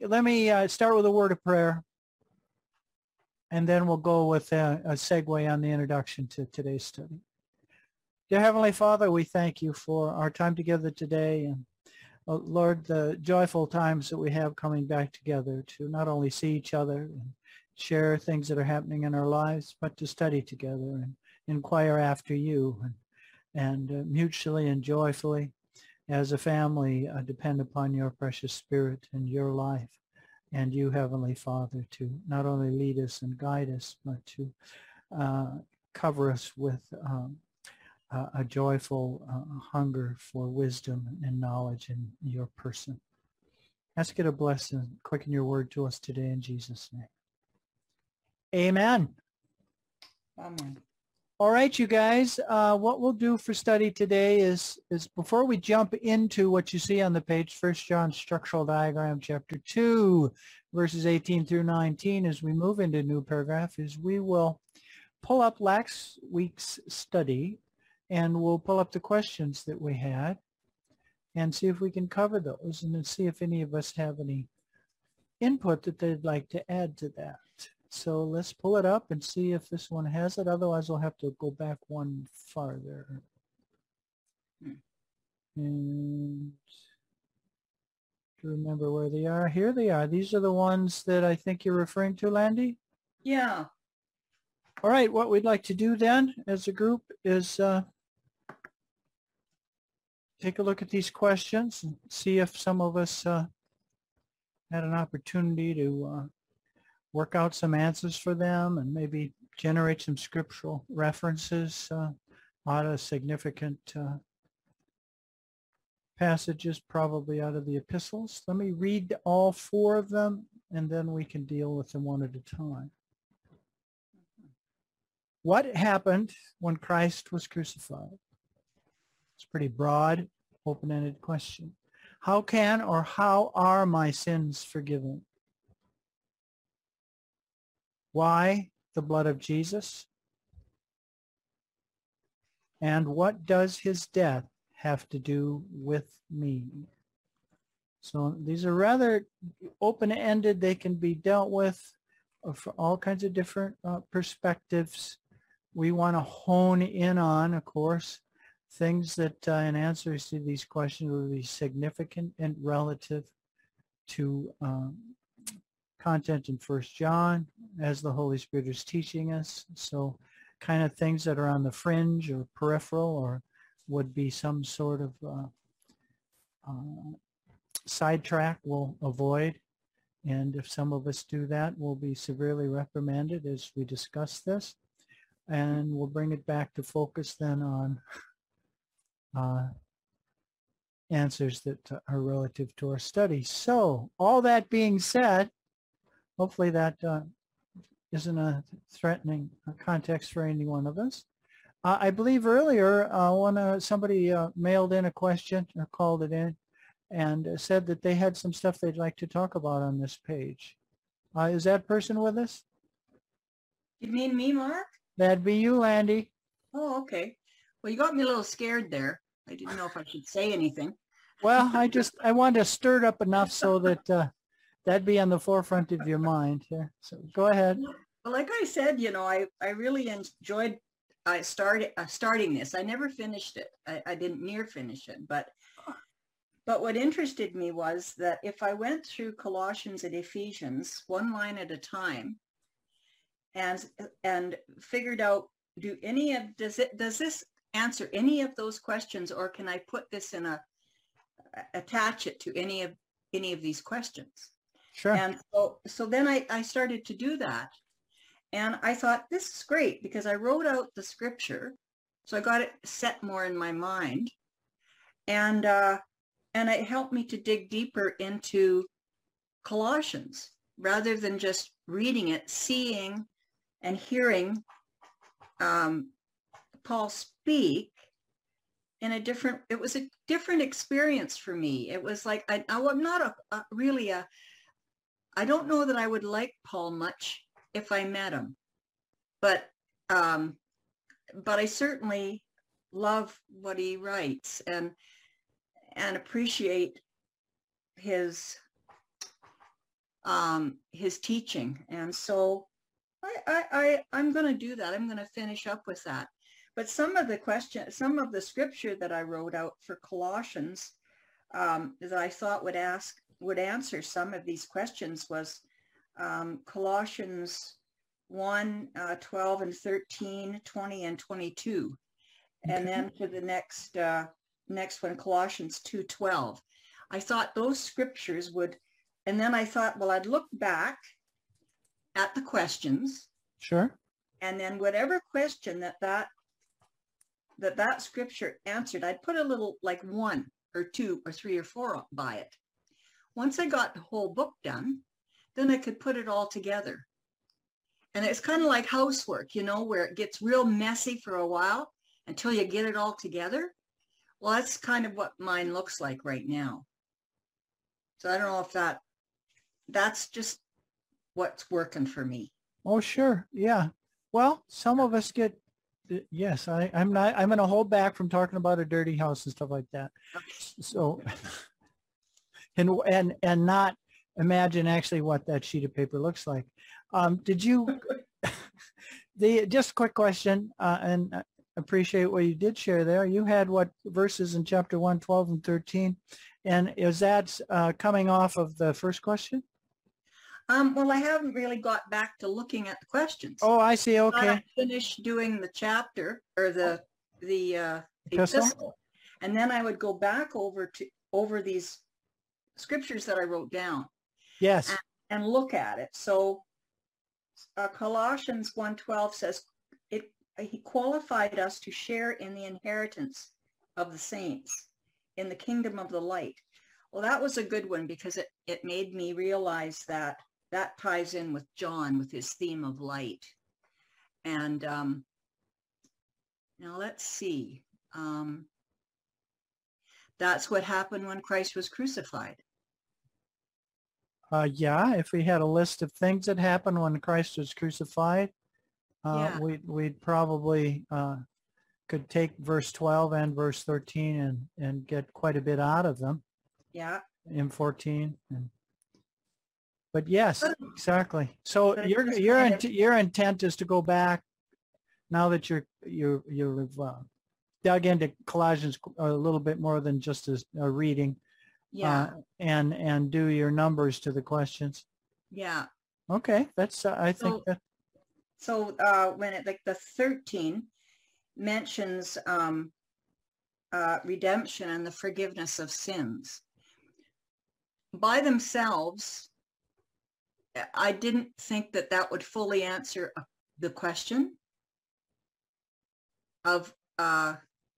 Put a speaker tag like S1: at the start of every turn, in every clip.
S1: let me start with a word of prayer, and then we'll go with a segue on the introduction to today's study. Dear Heavenly Father, we thank you for our time together today, and Lord, the joyful times that we have coming back together to not only see each other and share things that are happening in our lives, but to study together and inquire after you, and mutually and joyfully as a family depend upon your precious Spirit and your life and you, Heavenly Father, to not only lead us and guide us, but to cover us with a joyful hunger for wisdom and knowledge in your person. Ask you to bless and quicken your word to us today in Jesus' name. Amen.
S2: Amen.
S1: All right, you guys, what we'll do for study today is before we jump into what you see on the page, 1 John Structural Diagram, Chapter 2, verses 18 through 19, as we move into a new paragraph, is we will pull up last week's study, and we'll pull up the questions that we had and see if we can cover those, and then see if any of us have any input that they'd like to add to that. So let's pull it up and see if this one has it. Otherwise, we'll have to go back one farther. And to remember where they are. Here they are. These are the ones that I think you're referring to, Landy?
S2: Yeah.
S1: All right. What we'd like to do then as a group is take a look at these questions and see if some of us had an opportunity to work out some answers for them and maybe generate some scriptural references out of significant passages, probably out of the epistles. Let me read all four of them, and then we can deal with them one at a time. What happened when Christ was crucified? It's a pretty broad, open-ended question. How can or how are my sins forgiven? Why the blood of Jesus? And what does his death have to do with me? So these are rather open-ended. They can be dealt with from all kinds of different perspectives. We want to hone in on, of course, things that in answers to these questions will be significant and relative to content in 1 John as the Holy Spirit is teaching us. So kind of things that are on the fringe or peripheral or would be some sort of sidetrack we'll avoid. And if some of us do that, we'll be severely reprimanded as we discuss this. And we'll bring it back to focus then on answers that are relative to our study. So all that being said, hopefully that isn't a threatening context for any one of us. I believe earlier when somebody mailed in a question or called it in and said that they had some stuff they'd like to talk about on this page. Is that person with us?
S2: You mean me, Mark?
S1: That'd be you, Landy.
S2: Oh, okay. Well, you got me a little scared there. I didn't know if I should say anything.
S1: Well, I wanted to stir it up enough so that that'd be on the forefront of your mind here. So go ahead.
S2: Well, like I said, you know, I really enjoyed starting this. I never finished it. I didn't near finish it. But what interested me was that if I went through Colossians and Ephesians one line at a time and figured out, does this answer any of those questions, or can I put this in attach it to any of these questions?
S1: Sure.
S2: And so then I started to do that. And I thought, this is great, because I wrote out the scripture. So I got it set more in my mind. And it helped me to dig deeper into Colossians rather than just reading it, seeing and hearing Paul speak in it was a different experience for me. It was like, I'm not I don't know that I would like Paul much if I met him, but I certainly love what he writes and appreciate his his teaching. And so I'm going to do that. I'm going to finish up with that. But some of the scripture that I wrote out for Colossians that I thought would answer some of these questions was Colossians 1, 12 and 13, 20 and 22. Okay. And then for the next one, Colossians 2:12. I thought those scriptures would, and then I thought, well, I'd look back at the questions.
S1: Sure.
S2: And then whatever question that scripture answered, I'd put a little like 1 or 2 or 3 or 4 by it. Once I got the whole book done, then I could put it all together. And it's kind of like housework, you know, where it gets real messy for a while until you get it all together. Well, that's kind of what mine looks like right now. So I don't know if that's just what's working for me.
S1: Oh, sure. Yeah. Well, some of us get, yes, I'm going to hold back from talking about a dirty house and stuff like that.
S2: Okay.
S1: So, and not imagine actually what that sheet of paper looks like. Did you, just a quick question, and I appreciate what you did share there. You had what verses in chapter 1, 12 and 13. And is that coming off of the first question?
S2: Well, I haven't really got back to looking at the questions.
S1: Oh, I see. Okay.
S2: I finished doing the chapter or the epistle, and then I would go back over these scriptures that I wrote down.
S1: Yes.
S2: And look at it. So Colossians 1:12 says he qualified us to share in the inheritance of the saints in the kingdom of the light. Well, that was a good one because it made me realize that ties in with John with his theme of light. And now let's see. That's what happened when Christ was crucified.
S1: Yeah, if we had a list of things that happened when Christ was crucified, we'd probably could take verse 12 and verse 13 and get quite a bit out of them.
S2: Yeah.
S1: In 14. But yes, exactly. So your intent is to go back now that you've dug into Colossians a little bit more than just a reading.
S2: Yeah.
S1: And do your numbers to the questions.
S2: Yeah.
S1: Okay, that's I think that.
S2: So when it like the 13 mentions redemption and the forgiveness of sins by themselves, I didn't think that would fully answer the question of how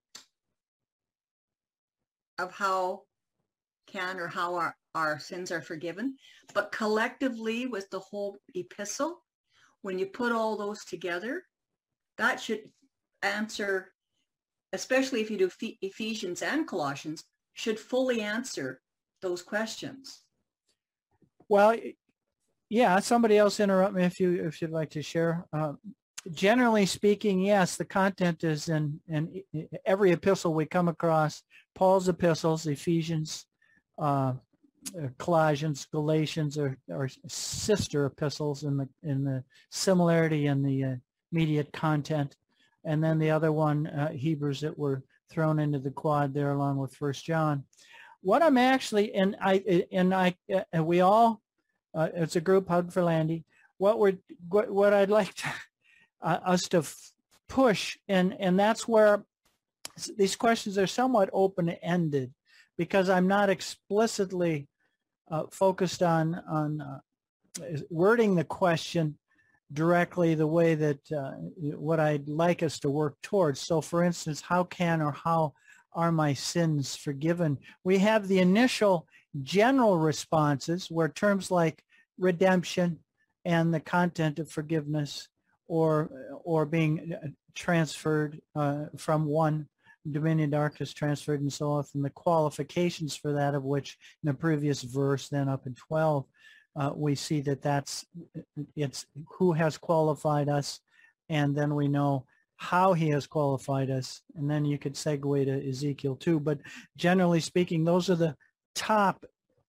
S2: our sins are forgiven, but collectively with the whole epistle, when you put all those together, that should answer, especially if you do Ephesians and Colossians, should fully answer those questions.
S1: Well, yeah, somebody else interrupt me if you'd like to share. Generally speaking, yes, the content is in every epistle we come across. Paul's epistles, Ephesians, Colossians, Galatians are sister epistles in the similarity in the immediate content, and then the other one, Hebrews, that were thrown into the quad there along with 1 John. What I'm actually we all it's a group hug for Landy. What I'd like to, us to push, and that's where these questions are somewhat open-ended, because I'm not explicitly focused on wording the question directly the way that what I'd like us to work towards. So for instance, how are my sins forgiven? We have the initial general responses where terms like redemption and the content of forgiveness or being transferred from one dominion darkness transferred and so on, and the qualifications for that, of which in the previous verse, then up in 12, we see it's who has qualified us, and then we know how he has qualified us, and then you could segue to Ezekiel too. But generally speaking, those are the top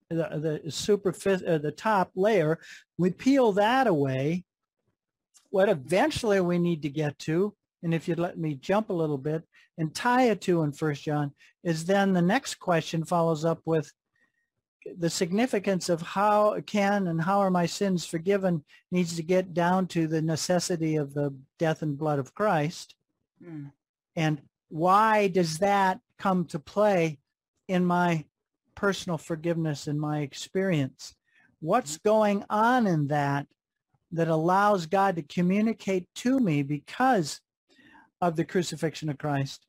S1: the top layer, we peel that away. What eventually we need to get to, and if you'd let me jump a little bit and tie it to in 1 John, is then the next question follows up with the significance of how are my sins forgiven needs to get down to the necessity of the death and blood of Christ.
S2: Mm.
S1: And why does that come to play in my personal forgiveness and my experience? What's going on in that allows God to communicate to me because of the crucifixion of Christ?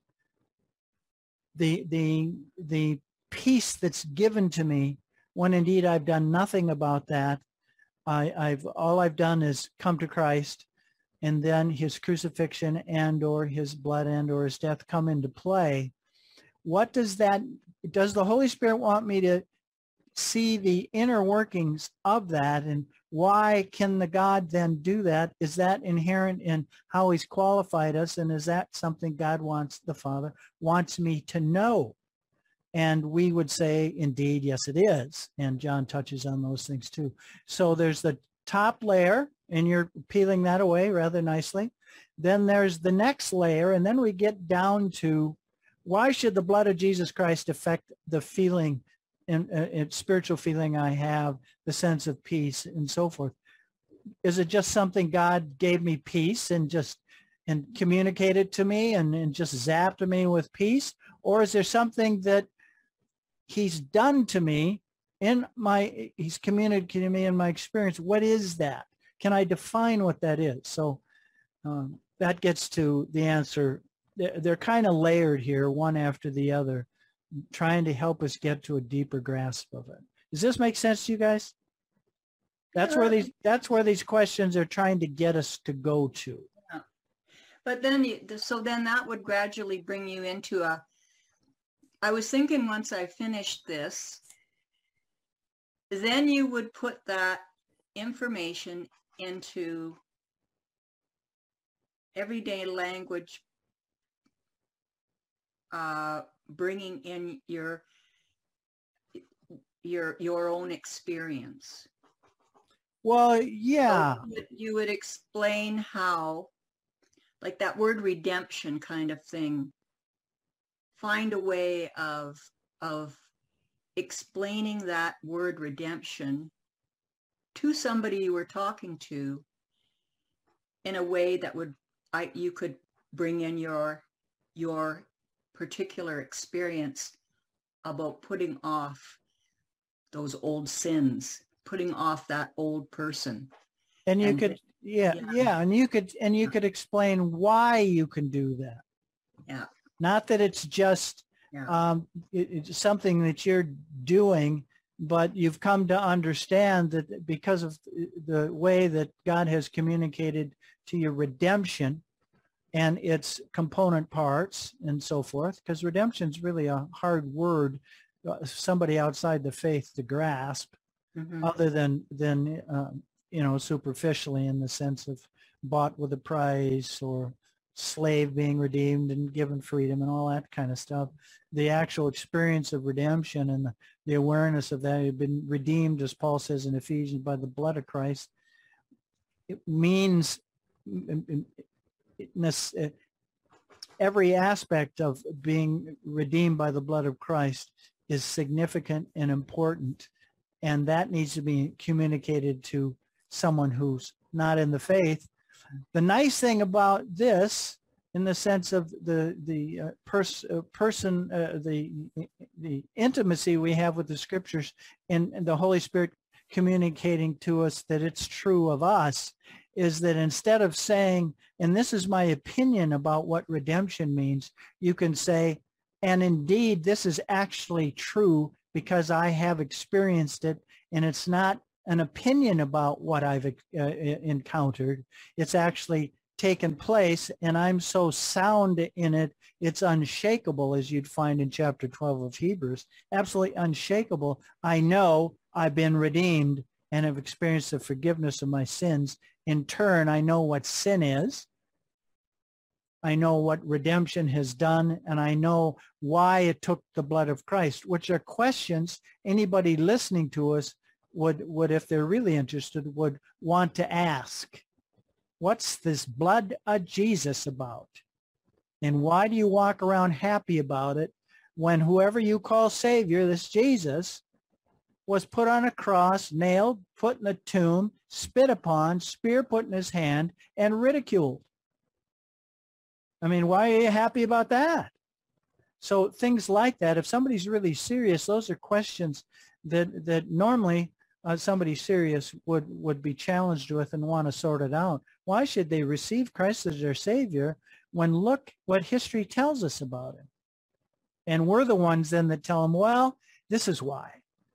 S1: The peace that's given to me when indeed I've done nothing about that. All I've done is come to Christ, and then his crucifixion and or his blood and or his death come into play. What does the Holy Spirit want me to see the inner workings of that, and why can the God then do that? Is that inherent in how he's qualified us, and is that something God wants, the Father wants me to know? And we would say, indeed, yes, it is. And John touches on those things too. So there's the top layer, and you're peeling that away rather nicely. Then there's the next layer, and then we get down to why should the blood of Jesus Christ affect the feeling and spiritual feeling I have, the sense of peace and so forth? Is it just something God gave me peace and communicated to me and just zapped me with peace? Or is there something that he's done to me he's communicated to me in my experience? What is that? Can I define what that is? So that gets to the answer. They're kind of layered here, one after the other, trying to help us get to a deeper grasp of it. Does this make sense to you guys? That's where these questions are trying to get us to go to.
S2: Yeah. But then, then that would gradually bring you into I was thinking once I finished this, then you would put that information into everyday language, bringing in your own experience.
S1: Well, yeah.
S2: So you would explain how, like that word redemption kind of thing, find a way of explaining that word redemption to somebody you were talking to in a way that you could bring in your particular experience about putting off those old sins, putting off that old person.
S1: And you could, and you could explain why you can do that.
S2: Yeah.
S1: Not that it's just it's something that you're doing, but you've come to understand that because of the way that God has communicated to your redemption and its component parts and so forth, because redemption is really a hard word, somebody outside the faith to grasp, other than superficially, in the sense of bought with a price or slave being redeemed and given freedom and all that kind of stuff. The actual experience of redemption and the awareness of that, you've been redeemed, as Paul says in Ephesians, by the blood of Christ. It means every aspect of being redeemed by the blood of Christ is significant and important, and that needs to be communicated to someone who's not in the faith. The nice thing about this, in the sense of the intimacy we have with the scriptures and the Holy Spirit communicating to us that it's true of us, is that instead of saying, and this is my opinion about what redemption means, you can say, and indeed this is actually true because I have experienced it, and it's not an opinion about what I've encountered. It's actually taken place, and I'm so sound in it, it's unshakable, as you'd find in chapter 12 of Hebrews. Absolutely unshakable. I know I've been redeemed and have experienced the forgiveness of my sins. In turn, I know what sin is. I know what redemption has done, and I know why it took the blood of Christ, which are questions anybody listening to us would, if they're really interested, would want to ask. What's this blood of Jesus about? And why do you walk around happy about it when whoever you call Savior, this Jesus, was put on a cross, nailed, put in a tomb, spit upon, spear put in his hand, and ridiculed? I mean, why are you happy about that? So things like that, if somebody's really serious, those are questions that normally somebody serious would be challenged with and want to sort it out. Why should they receive Christ as their Savior when look what history tells us about him? And we're the ones then that tell them, well, this is why.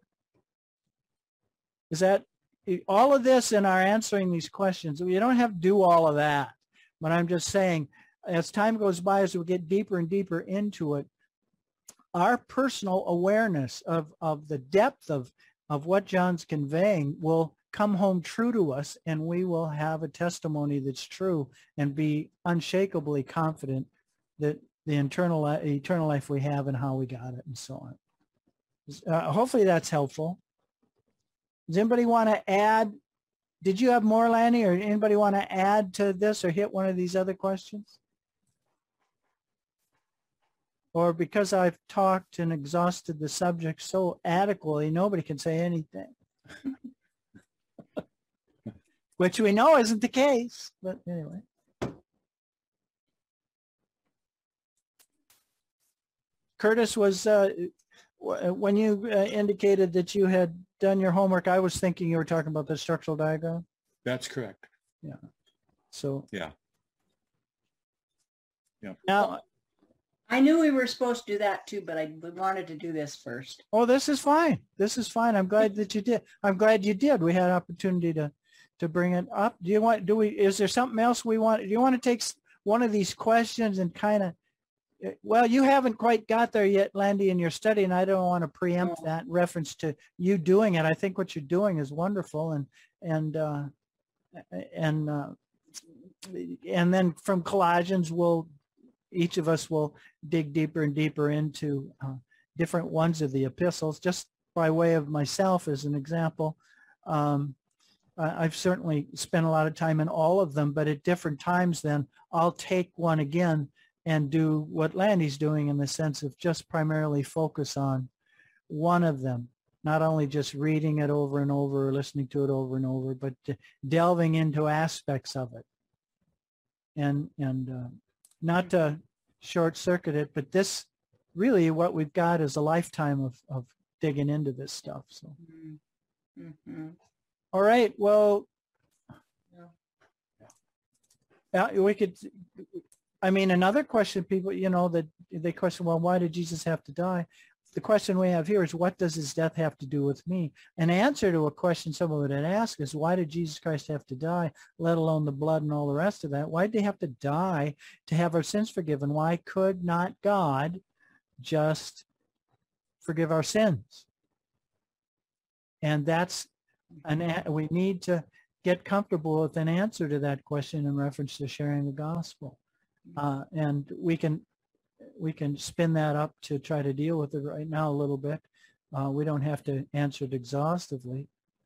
S1: Is that all of this in our answering these questions? You don't have to do all of that. But I'm just saying, as time goes by, as we get deeper and deeper into it, our personal awareness of the depth of what John's conveying will come home true to us, and we will have a testimony that's true and be unshakably confident that the eternal life we have and how we got it and so on. Hopefully that's helpful. Does anybody want to add? Did you have more, Lanny, or anybody want to add to this or hit one of these other questions? Or because I've talked and exhausted the subject so adequately, nobody can say anything. Which we know isn't the case, but anyway. Curtis, was when you indicated that you had done your homework, I was thinking you were talking about the structural diagram.
S3: That's correct.
S1: Yeah. So.
S3: Yeah. Yeah.
S1: Now,
S2: I knew we were supposed to do that too, but I wanted to do this first.
S1: oh, this is fine. This is fine. I'm glad that you did. I'm glad you did. We had an opportunity to bring it up. Is there something else we want? Do you want to take one of these questions and kind of, well, you haven't quite got there yet, Landy, in your study, and I don't want to preempt that in reference to you doing it. I think what you're doing is wonderful, and then from Colossians, each of us will dig deeper and deeper into different ones of the epistles. Just by way of myself as an example, I've certainly spent a lot of time in all of them, but at different times then I'll take one again and do what Landy's doing in the sense of just primarily focus on one of them, not only just reading it over and over or listening to it over and over, but delving into aspects of it. And not to short circuit it, but this really what we've got is a lifetime of digging into this stuff. So,
S2: Mm-hmm.
S1: All right, well, we could, I mean, another question people, that they question, well, why did Jesus have to die? The question we have here is, what does his death have to do with me? An answer to a question someone would ask is, why did Jesus Christ have to die, let alone the blood and all the rest of that? Why did he have to die to have our sins forgiven? Why could not God just forgive our sins? And we need to get comfortable with an answer to that question in reference to sharing the gospel. And we can spin that up to try to deal with it right now a little bit. We don't have to answer it exhaustively.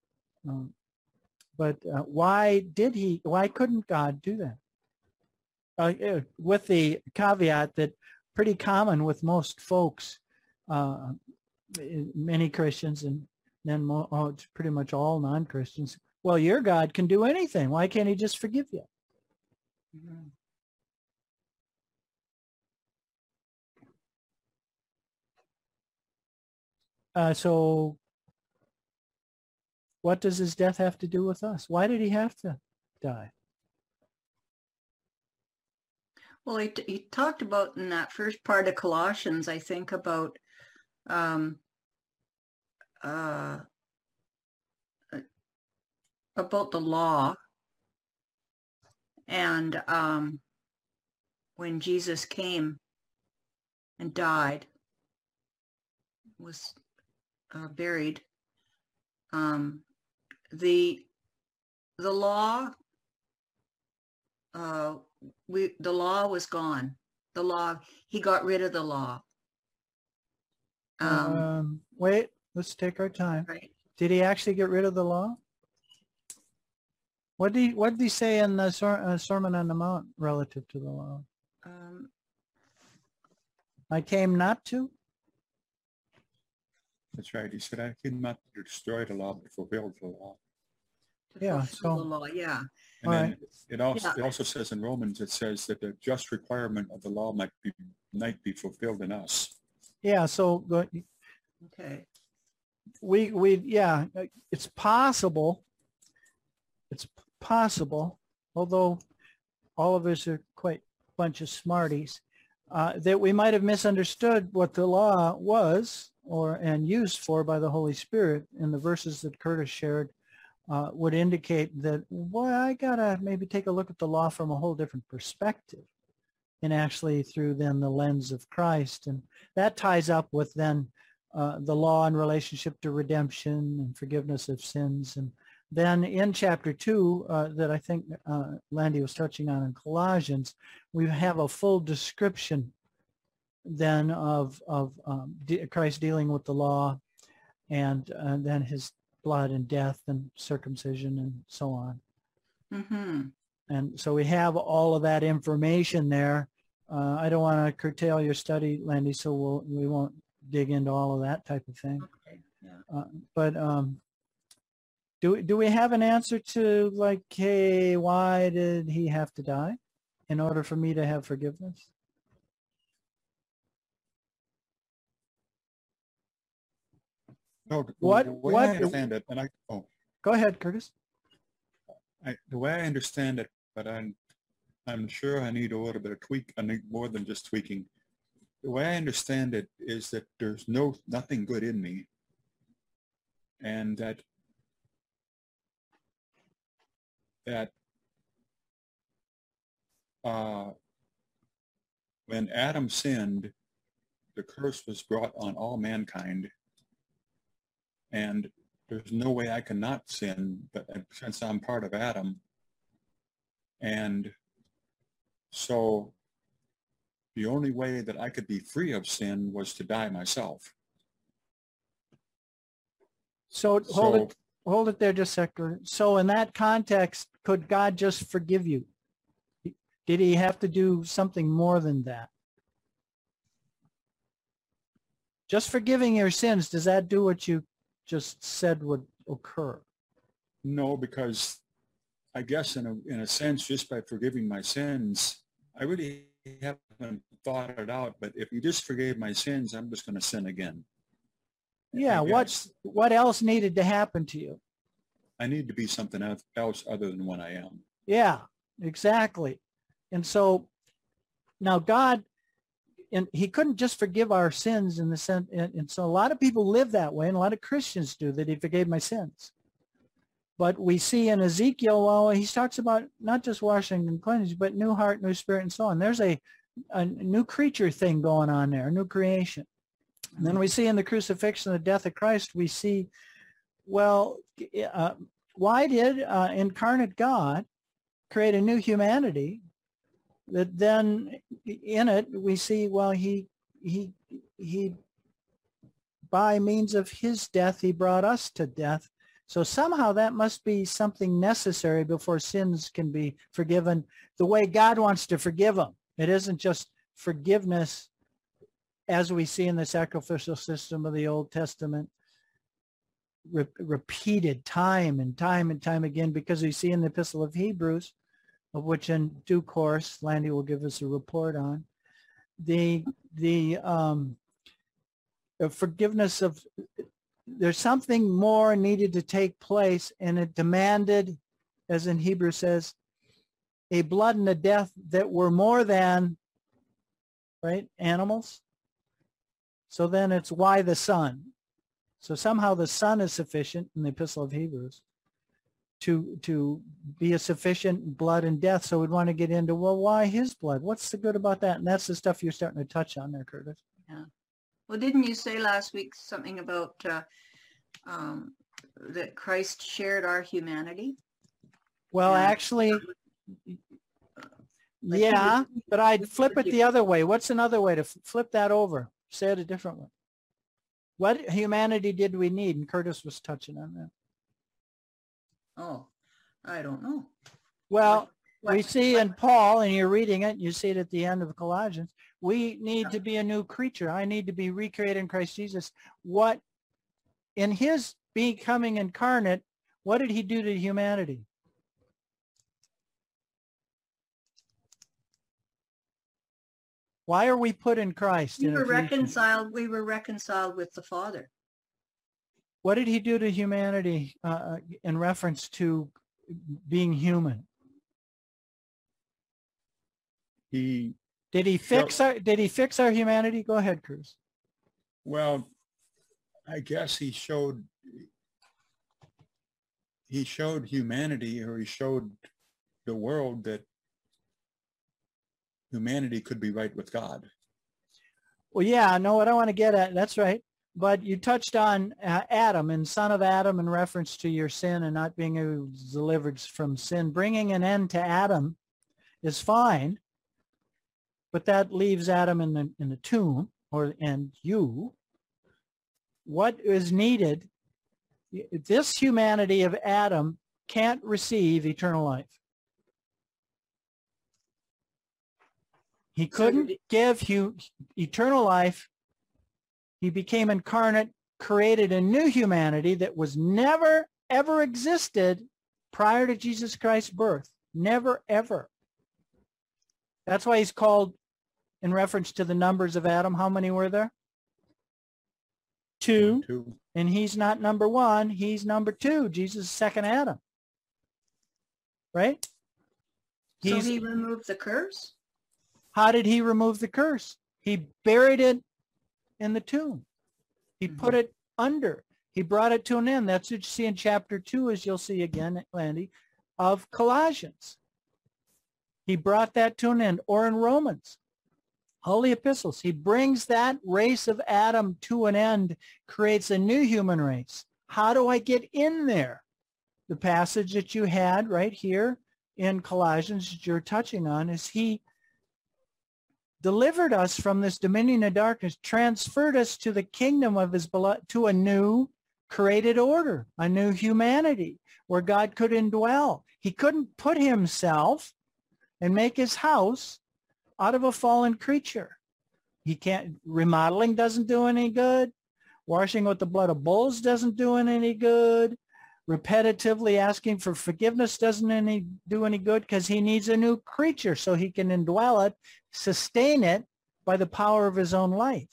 S1: But why couldn't God do that? With the caveat that pretty common with most folks, many Christians and then pretty much all non-Christians, well, your God can do anything. Why can't he just forgive you?
S2: Mm-hmm.
S1: So what does his death have to do with us? Why did he have to die?
S2: Well, he talked about in that first part of Colossians, I think, about the law, and when Jesus came and died, was buried, the law the law was gone. The law, he got rid of the law.
S1: Wait, let's take our time.
S2: Right.
S1: Did he actually get rid of the law? What did he say in the Sermon on the Mount relative to the law? I came not to?
S3: That's right. He said, I came not to destroy the law, but fulfill the law.
S1: Yeah,
S2: fulfill the law, yeah.
S3: And
S1: All
S3: then
S1: right.
S3: it also says in Romans, it says that the just requirement of the law might be fulfilled in us.
S1: Yeah, so
S2: Okay.
S1: yeah, it's possible. It's possible, although all of us are quite a bunch of smarties, that we might have misunderstood what the law was and used for by the Holy Spirit. In the verses that Curtis shared would indicate that, boy, I gotta maybe take a look at the law from a whole different perspective, and actually through then the lens of Christ. And that ties up with then the law in relationship to redemption and forgiveness of sins. And then in chapter 2 that I think Landy was touching on in Colossians, we have a full description then of Christ dealing with the law, and then his blood and death and circumcision and so on.
S2: Mm-hmm.
S1: And so we have all of that information there. I don't want to curtail your study, Landy, so we won't dig into all of that type of thing.
S2: Okay. Yeah.
S1: But do we have an answer to, like, hey, why did he have to die in order for me to have forgiveness?
S3: No,
S1: What?
S3: the way I understand it, and
S1: Go ahead, Curtis.
S3: the way I understand it, but I'm sure I need a little bit of tweak. I need more than just tweaking. The way I understand it is that there's nothing good in me, and that when Adam sinned, the curse was brought on all mankind, and there's no way I cannot sin, but since I'm part of Adam. And so the only way that I could be free of sin was to die myself.
S1: So hold it there just a second. So in that context, could God just forgive you? Did he have to do something more than that? Just forgiving your sins, does that do what you just said would occur?
S3: No, because I guess in a sense, just by forgiving my sins, I really haven't thought it out, but if he just forgave my sins, I'm just going to sin again.
S1: Yeah, what else needed to happen to you?
S3: I need to be something else other than what I am.
S1: Yeah, exactly. And so now God, and he couldn't just forgive our sins in the sense, and so a lot of people live that way, and a lot of Christians do, that he forgave my sins. But we see in Ezekiel, well, he talks about not just washing and cleansing, but new heart, new spirit, and so on. There's a new creature thing going on there, a new creation. And then we see in the crucifixion and the death of Christ, we see, well, why did incarnate God create a new humanity that then in it we see, well, he by means of his death, he brought us to death. So somehow that must be something necessary before sins can be forgiven the way God wants to forgive them. It isn't just forgiveness as we see in the sacrificial system of the Old Testament, repeated time and time and time again, because we see in the Epistle of Hebrews, of which in due course Landy will give us a report on, the forgiveness of, there's something more needed to take place, and it demanded, as in Hebrews says, a blood and a death that were more than, right, animals. So then it's why the Son. So somehow the Son is sufficient in the Epistle of Hebrews to be a sufficient blood and death. So we'd want to get into, well, why his blood? What's the good about that? And that's the stuff you're starting to touch on there, Curtis.
S2: Yeah. Well, didn't you say last week something about that Christ shared our humanity?
S1: Well,
S2: Yeah.
S1: actually,
S2: Like he
S1: Yeah,
S2: was-
S1: but I'd flip it the other way. What's another way to flip that over? Say it a different way. What humanity did we need? And Curtis was touching on that.
S2: Oh, I don't know.
S1: Well,
S2: What-
S1: we see in Paul, and you're reading it, you see it at the end of Colossians, we need
S2: Yeah.
S1: to be a new creature. I need to be recreated in Christ Jesus. What, in his becoming incarnate, what did he do to humanity? Why are we put in Christ?
S2: We
S1: in
S2: were
S1: Ephesians?
S2: reconciled. We were reconciled with the Father.
S1: What did he do to humanity in reference to being human?
S3: He,
S1: Did he fix our humanity? Go ahead, Cruz.
S3: well, I guess he showed humanity, or he showed the world that humanity could be right with God.
S1: Well, yeah, no, what I want to get at, that's right. But you touched on Adam and son of Adam in reference to your sin and not being able to delivered from sin. Bringing an end to Adam is fine, but that leaves Adam in the tomb, and you. What is needed? This humanity of Adam can't receive eternal life. He couldn't give you eternal life. He became incarnate, created a new humanity that was never, ever existed prior to Jesus Christ's birth. Never, ever. That's why he's called, in reference to the numbers of Adam, how many were there? Two. And he's not number one. He's number two. Jesus is second Adam. Right?
S2: So he removed the curse?
S1: How did he remove the curse? He buried it in the tomb. He put it under. He brought it to an end. That's what you see in chapter 2, as you'll see again, Landy, of Colossians. He brought that to an end. Or in Romans, holy epistles. He brings that race of Adam to an end, creates a new human race. How do I get in there? The passage that you had right here in Colossians that you're touching on is he delivered us from this dominion of darkness, transferred us to the kingdom of his beloved, to a new created order, a new humanity where God could indwell. He couldn't put himself and make his house out of a fallen creature. He can't, remodeling doesn't do any good. Washing with the blood of bulls doesn't do any good. Repetitively asking for forgiveness doesn't do any good, because he needs a new creature so he can indwell it, sustain it by the power of his own life,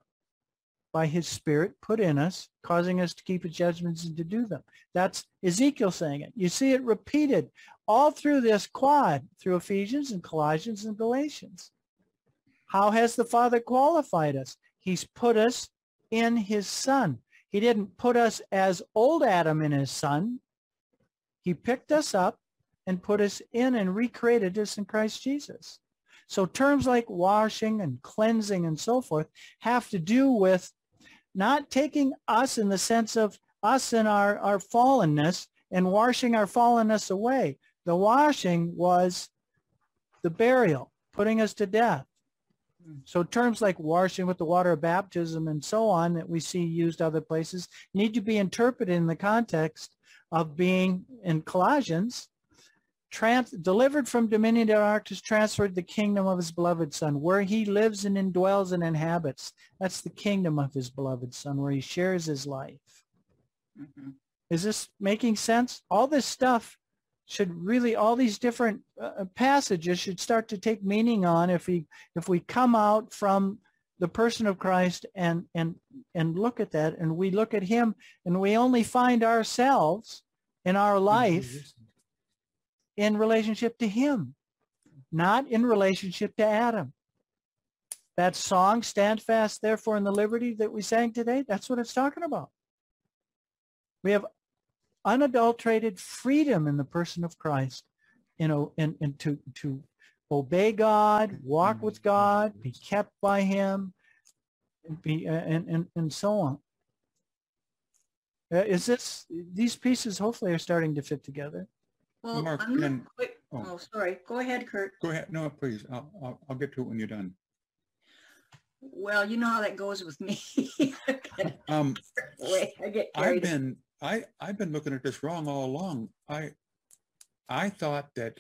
S1: by his spirit put in us, causing us to keep his judgments and to do them. That's Ezekiel saying it. You see it repeated all through this quad, through Ephesians and Colossians and Galatians. How has the Father qualified us? He's put us in his Son. He didn't put us as old Adam in his Son. He picked us up and put us in and recreated us in Christ Jesus. So terms like washing and cleansing and so forth have to do with not taking us in the sense of us and our fallenness and washing our fallenness away. The washing was the burial, putting us to death. So terms like washing with the water of baptism and so on that we see used other places need to be interpreted in the context of being, in Colossians, delivered from dominion of darkness, transferred to the kingdom of his beloved Son, where he lives and indwells and inhabits. That's the kingdom of his beloved Son, where he shares his life.
S2: Mm-hmm.
S1: Is this making sense? All this stuff should really, all these different passages should start to take meaning on if we come out from the person of Christ and look at that, and we look at him and we only find ourselves in our life in relationship to him, not in relationship to Adam. That song, Stand Fast Therefore in the Liberty, that we sang today, that's what it's talking about. We have unadulterated freedom in the person of Christ, and to obey God, walk with God, be kept by him, and so on. These pieces hopefully are starting to fit together.
S2: Well,
S3: Mark,
S2: I'm not Oh, sorry. Go ahead, Kurt.
S3: Go ahead. No, please. I'll get to it when you're done.
S2: Well, you know how that goes with me.
S3: Um,
S2: I get carried away.
S3: I've been looking at this wrong all along. I thought that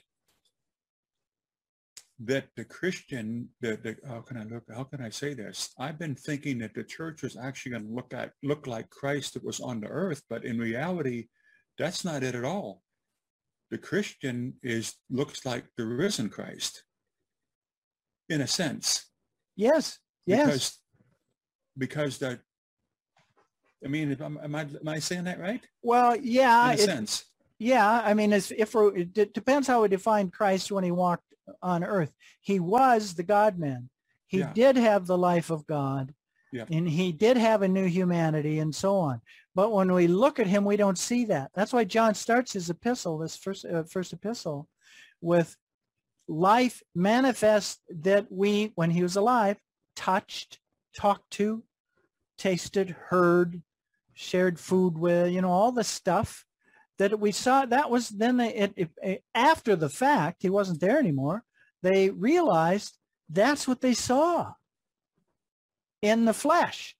S3: the Christian, how can I say this? I've been thinking that the church was actually going to look like Christ that was on the earth, but in reality, that's not it at all. The Christian looks like the risen Christ, in a sense.
S1: Yes. Yes.
S3: Because am I saying that right?
S1: Well, yeah.
S3: In a sense.
S1: Yeah. I mean, it depends how we define Christ when he walked on earth. He was the God-man. He did have the life of God. Yeah. And he did have a new humanity and so on. But when we look at him, we don't see that. That's why John starts his epistle, this first epistle, with life manifest that we, when he was alive, touched, talked to, tasted, heard, shared food with, all the stuff that we saw. That was then after the fact, he wasn't there anymore. They realized that's what they saw in the flesh.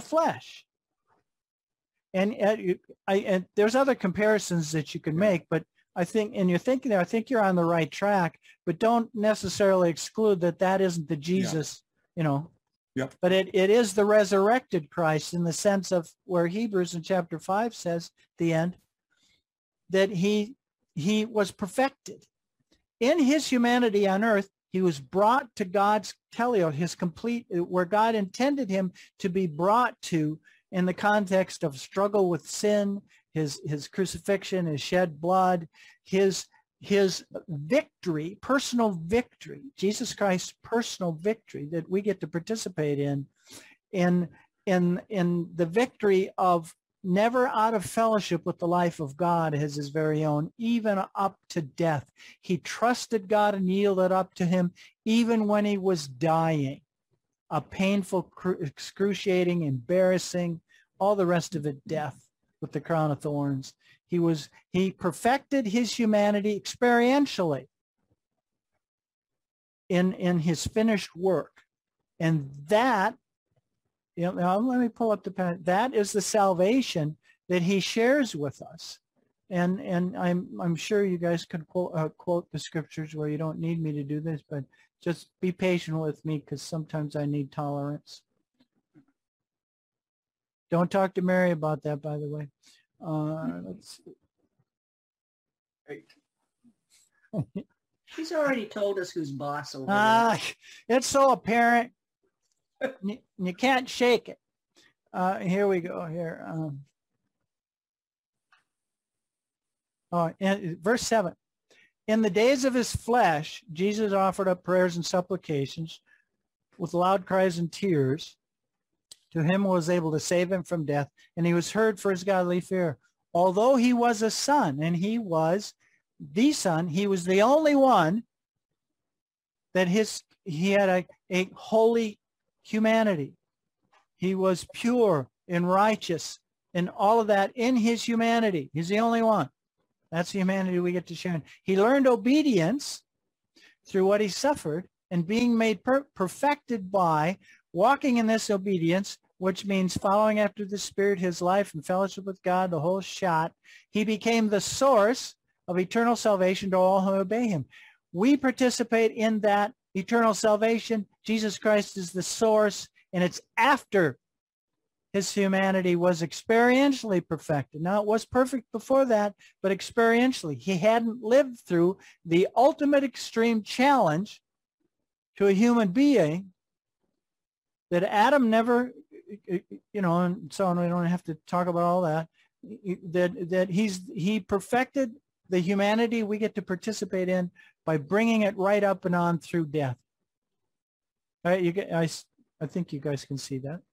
S1: And there's other comparisons that you can make, but I think, and you're thinking there, I think you're on the right track, but don't necessarily exclude that isn't the Jesus,
S3: Yep.
S1: But it is the resurrected Christ in the sense of where Hebrews in chapter 5 says, the end, that he was perfected. In his humanity on earth, he was brought to God's teleos, his complete, where God intended him to be brought to in the context of struggle with sin, his crucifixion, his shed blood, his victory, personal victory, Jesus Christ's personal victory that we get to participate in the victory of never out of fellowship with the life of God as his very own, even up to death. He trusted God and yielded up to him even when he was dying. A painful, excruciating, embarrassing, all the rest of it, death with the crown of thorns. He perfected his humanity experientially in his finished work. And that, now let me pull up the pen. That is the salvation that he shares with us. And I'm sure you guys could quote the scriptures where you don't need me to do this, but just be patient with me because sometimes I need tolerance. Don't talk to Mary about that, by the way. Let's see.
S2: She's already told us who's boss over there.
S1: It's so apparent. You can't shake it. Here we go. Here. Verse 7. In the days of his flesh, Jesus offered up prayers and supplications with loud cries and tears to him who was able to save him from death, and he was heard for his godly fear. Although he was a son, and he was the son, he was the only one that he had a holy humanity. He was pure and righteous and all of that in his humanity. He's the only one. That's the humanity we get to share. He learned obedience through what he suffered and being made perfected by walking in this obedience, which means following after the Spirit, his life and fellowship with God, the whole shot. He became the source of eternal salvation to all who obey him. We participate in that eternal salvation. Jesus Christ is the source, and it's after his humanity was experientially perfected. Now, it was perfect before that, but experientially. He hadn't lived through the ultimate extreme challenge to a human being that Adam never, and so on. We don't have to talk about all that. That he perfected the humanity we get to participate in by bringing it right up and on through death. All right, I think you guys can see that.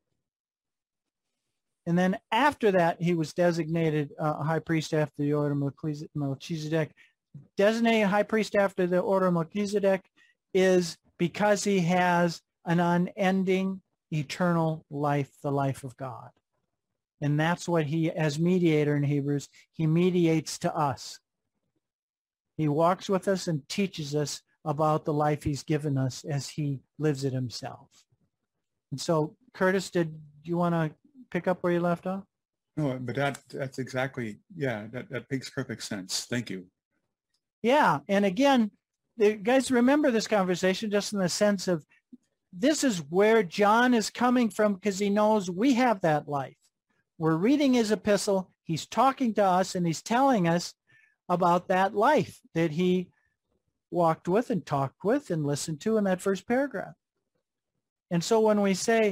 S1: And then after that, he was designated a high priest after the order of Melchizedek. Designated high priest after the order of Melchizedek is because he has an unending eternal life, the life of God. And that's what he, as mediator in Hebrews, he mediates to us. He walks with us and teaches us about the life he's given us as he lives it himself. And so, Curtis, do you want to pick up where you left off?
S3: No, but that's exactly, yeah, that makes perfect sense. Thank you.
S1: Yeah. And again, guys, remember this conversation just in the sense of this is where John is coming from, because he knows we have that life. We're reading his epistle. He's talking to us and he's telling us about that life that he walked with and talked with and listened to in that first paragraph. And so when we say,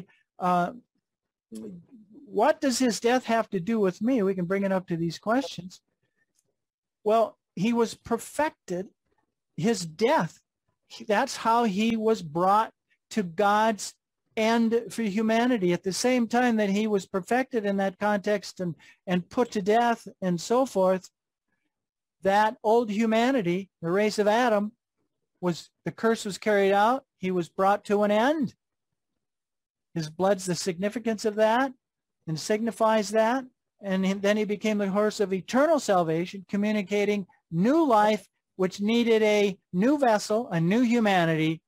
S1: what does his death have to do with me? We can bring it up to these questions. Well, he was perfected. His death, that's how he was brought to God's end for humanity. At the same time that he was perfected in that context and put to death and so forth, that old humanity, the race of Adam, the curse was carried out. He was brought to an end. His blood's the significance of that and signifies that. And then he became the horse of eternal salvation, communicating new life, which needed a new vessel, a new humanity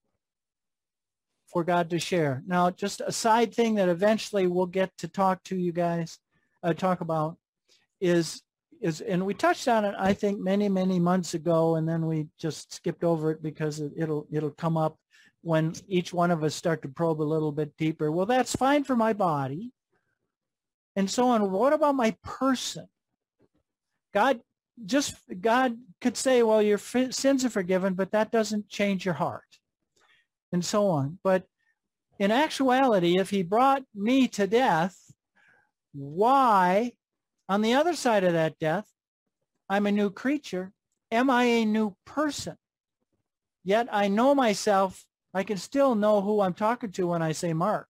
S1: for God to share. Now, just a side thing that eventually we'll get to talk to you guys, talk about is, and we touched on it, I think, many, many months ago, and then we just skipped over it because it'll come up when each one of us start to probe a little bit deeper. Well, that's fine for my body and so on. What about my person? God could say, well, your sins are forgiven, but that doesn't change your heart and so on. But in actuality, if he brought me to death, why, on the other side of that death, I'm a new creature? Am I a new person? Yet I know myself. I can still know who I'm talking to when I say Mark.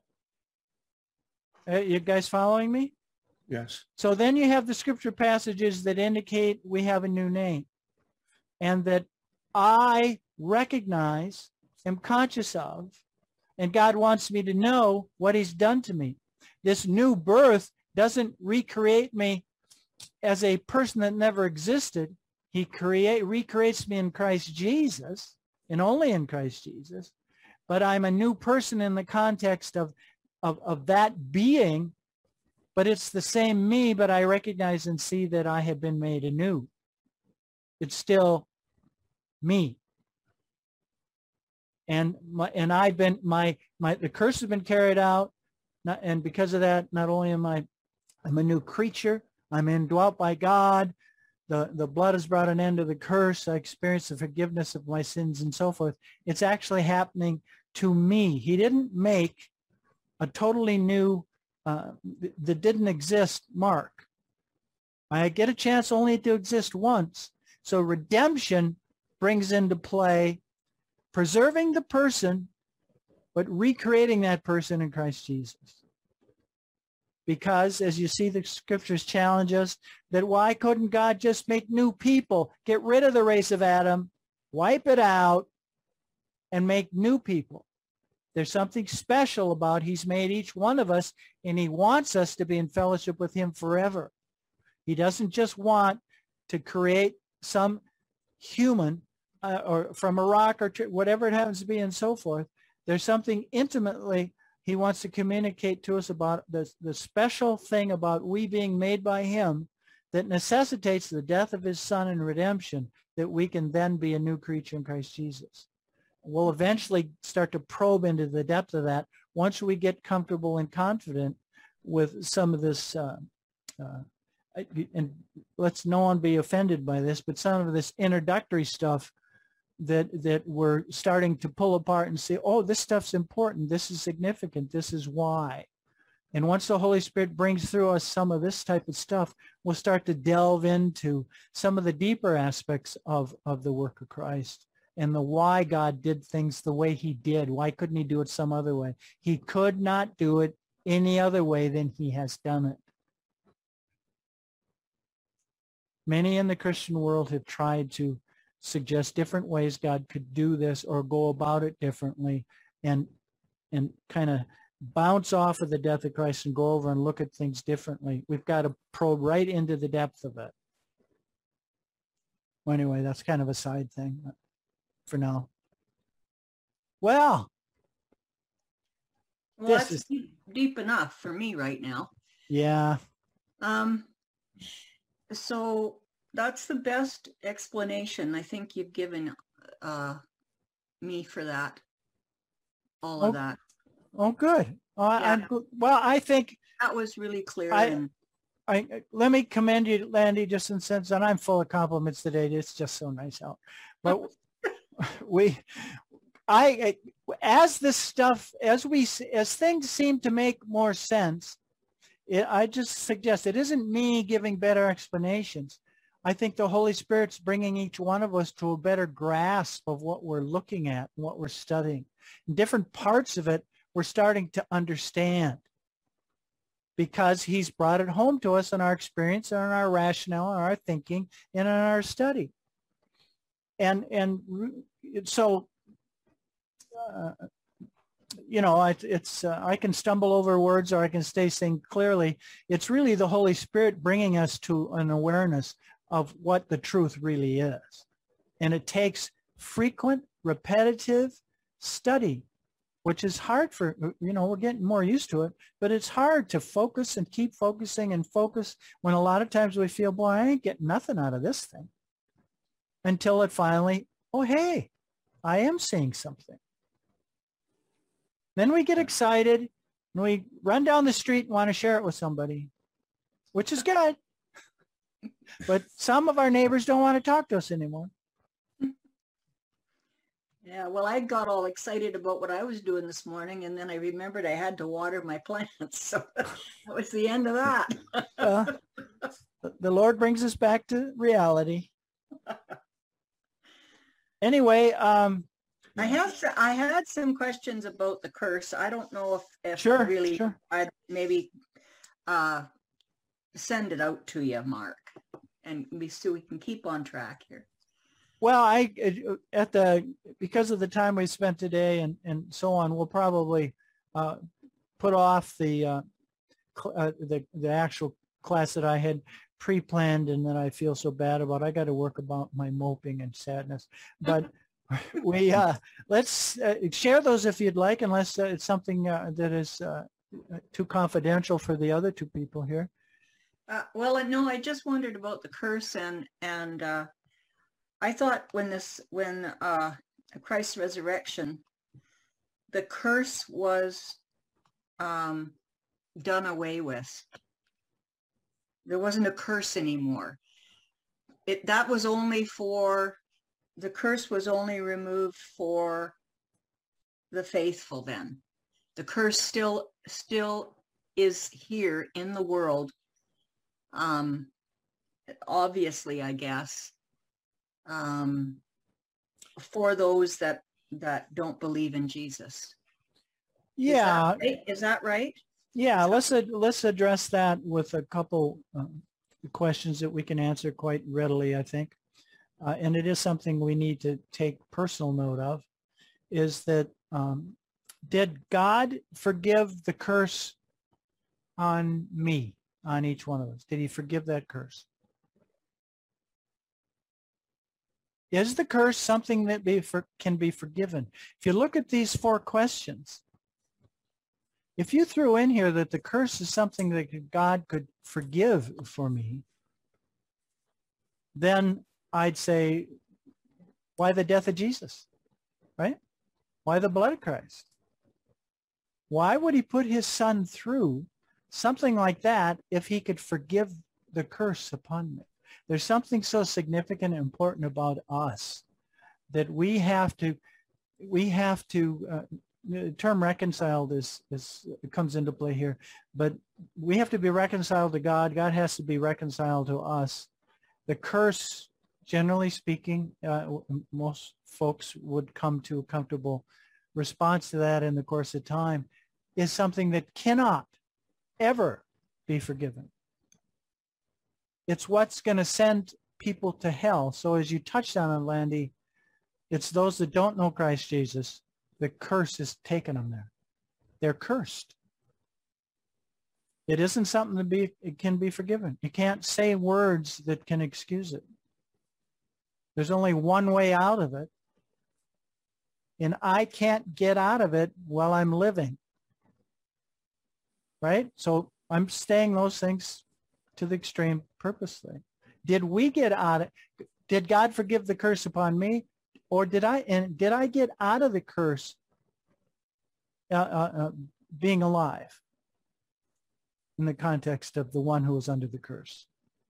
S1: You guys following me?
S3: Yes.
S1: So then you have the scripture passages that indicate we have a new name and that I recognize, am conscious of, and God wants me to know what he's done to me. This new birth doesn't recreate me as a person that never existed. He recreates me in Christ Jesus, and only in Christ Jesus. But I'm a new person in the context of that being, but it's the same me, but I recognize and see that I have been made anew. It's still me. And I've been, the curse has been carried out. And because of that, not only I'm a new creature, I'm indwelt by God. The blood has brought an end to the curse. I experience the forgiveness of my sins and so forth. It's actually happening to me. He didn't make a totally new, that didn't exist, Mark. I get a chance only to exist once. So redemption brings into play preserving the person, but recreating that person in Christ Jesus. Because, as you see, the scriptures challenge us that why couldn't God just make new people, get rid of the race of Adam, wipe it out, and make new people? There's something special about he's made each one of us, and he wants us to be in fellowship with him forever. He doesn't just want to create some human or from a rock or whatever it happens to be and so forth. There's something intimately he wants to communicate to us about the special thing about we being made by him that necessitates the death of his son and redemption, that we can then be a new creature in Christ Jesus. We'll eventually start to probe into the depth of that once we get comfortable and confident with some of this, and let's no one be offended by this, but some of this introductory stuff that we're starting to pull apart and say, oh, this stuff's important, this is significant, this is why. And once the Holy Spirit brings through us some of this type of stuff, we'll start to delve into some of the deeper aspects of the work of Christ and the why God did things the way he did. Why couldn't he do it some other way? He could not do it any other way than he has done it. Many in the Christian world have tried to suggest different ways God could do this or go about it differently and kind of bounce off of the death of Christ and go over and look at things differently. We've got to probe right into the depth of it. Well, anyway, that's kind of a side thing for now. Well,
S2: Well,
S1: this
S2: that's
S1: is,
S2: deep enough for me right now.
S1: yeah.
S2: Um, so that's the best explanation I think you've given me for that. All of that.
S1: Oh, good.
S2: Yeah.
S1: Well, I think
S2: That was really clear.
S1: let me commend you, Landy, just in the sense that I'm full of compliments today. It's just so nice out. But as things seem to make more sense, I just suggest it isn't me giving better explanations. I think the Holy Spirit's bringing each one of us to a better grasp of what we're looking at, and what we're studying. In different parts of it, we're starting to understand because he's brought it home to us in our experience and in our rationale and our thinking and in our study. And so, you know, I can stumble over words or I can stay saying clearly. It's really the Holy Spirit bringing us to an awareness of what the truth really is. And it takes frequent, repetitive study, which is hard for, you know, we're getting more used to it, but it's hard to focus and keep focusing and focus when a lot of times we feel, boy, I ain't getting nothing out of this thing. Until it finally, oh, hey, I am seeing something. Then we get excited and we run down the street and want to share it with somebody, which is good. But some of our neighbors don't want to talk to us anymore.
S2: Yeah, well, I got all excited about what I was doing this morning, and then I remembered I had to water my plants. So that was the end of that.
S1: The Lord brings us back to reality. Anyway,
S2: I had some questions about the curse. I don't know if
S1: sure,
S2: really
S1: sure.
S2: I'd maybe send it out to you, Mark, and so we can keep on track here.
S1: Well, because of the time we spent today and so on, we'll probably put off the actual class that I had pre-planned and that I feel so bad about. I got to work about my moping and sadness, but let's share those if you'd like, unless it's something that is too confidential for the other two people here.
S2: Well, no, I just wondered about the curse and I thought when Christ's resurrection, the curse was done away with. There wasn't a curse anymore. The curse was only removed for the faithful then. The curse still is here in the world. Obviously, I guess. For those that don't believe in Jesus.
S1: Yeah.
S2: Is that right?
S1: Yeah, let's address that with a couple questions that we can answer quite readily, I think. And it is something we need to take personal note of, is that did God forgive the curse on me, on each one of us? Did he forgive that curse? Is the curse something that can be forgiven? If you look at these 4 questions, if you threw in here that the curse is something that God could forgive for me, then I'd say, why the death of Jesus, right? Why the blood of Christ? Why would he put his son through something like that if he could forgive the curse upon me? There's something so significant and important about us that we have to, the term reconciled comes into play here, but we have to be reconciled to God. God has to be reconciled to us. The curse, generally speaking, most folks would come to a comfortable response to that in the course of time, is something that cannot ever be forgiven. It's what's going to send people to hell. So as you touched on it, Landy, it's those that don't know Christ Jesus. The curse is taken on them. They're cursed. It isn't something it can be forgiven. You can't say words that can excuse it. There's only one way out of it. And I can't get out of it while I'm living. Right? So I'm staying those things to the extreme purposely. Did we get out of, did God forgive the curse upon me? Or did I get out of the curse being alive in the context of the one who was under the curse?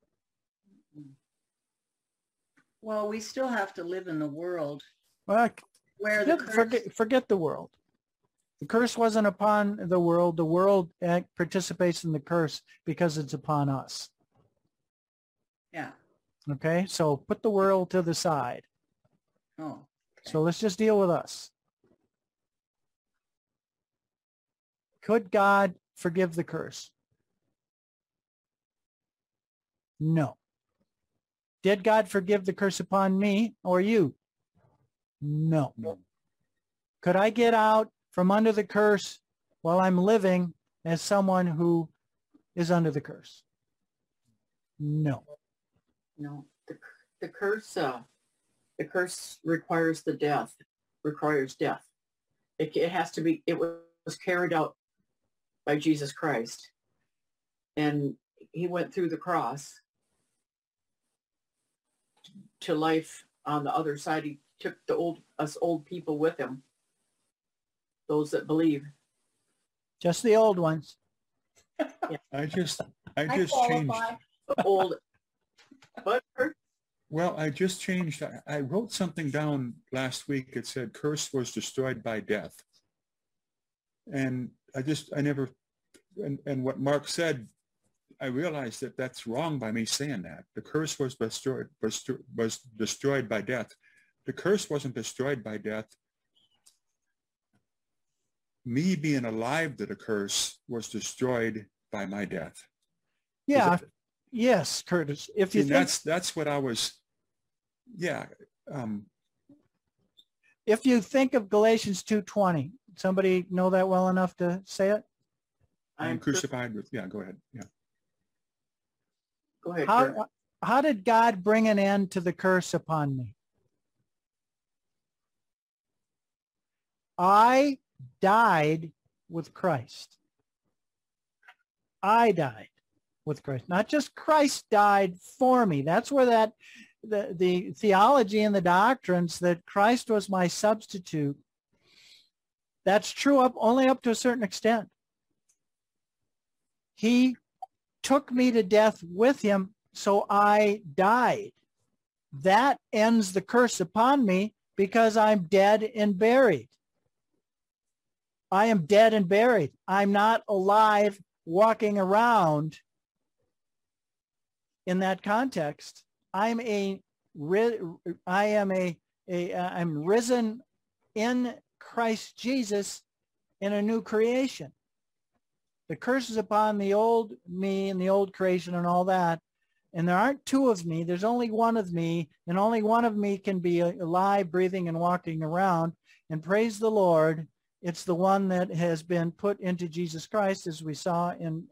S2: Well, we still have to live in the world
S1: Well,
S2: where the curse...
S1: forget the world. The curse wasn't upon the world. The world participates in the curse because it's upon us.
S2: Yeah.
S1: Okay, so put the world to the side.
S2: Oh. Okay.
S1: So let's just deal with us. Could God forgive the curse? No. Did God forgive the curse upon me or you? No.
S3: No.
S1: Could I get out from under the curse while I'm living as someone who is under the curse? No.
S4: No, the curse requires death. It has to be, it was carried out by Jesus Christ. And he went through the cross to life on the other side. He took us old people with him. Those that believe.
S1: Just the old ones.
S3: I just changed.
S2: qualify.
S4: Old. But
S3: Well, I just changed. I wrote something down last week. It said curse was destroyed by death. And I never, and what Mark said, I realized that that's wrong by me saying that. The curse was destroyed by death. The curse wasn't destroyed by death. Me being alive to the curse was destroyed by my death.
S1: Yeah. Yes, Curtis. If you think,
S3: that's what I was. Yeah.
S1: If you think of Galatians 2:20, somebody know that well enough to say it?
S3: I'm crucified with. Yeah. Go ahead. Yeah.
S4: Go ahead.
S1: How did God bring an end to the curse upon me? I died with Christ. I died with Christ. Not just Christ died for me. That's where the theology and the doctrines that Christ was my substitute, that's true only up to a certain extent. He took me to death with him, so I died. That ends the curse upon me because I'm dead and buried. I am dead and buried. I'm not alive walking around in that context. I'm risen in Christ Jesus in a new creation. The curse is upon the old me and the old creation and all that. And there aren't two of me. There's only one of me, and only one of me can be alive, breathing, and walking around. And praise the Lord, it's the one that has been put into Jesus Christ, as we saw in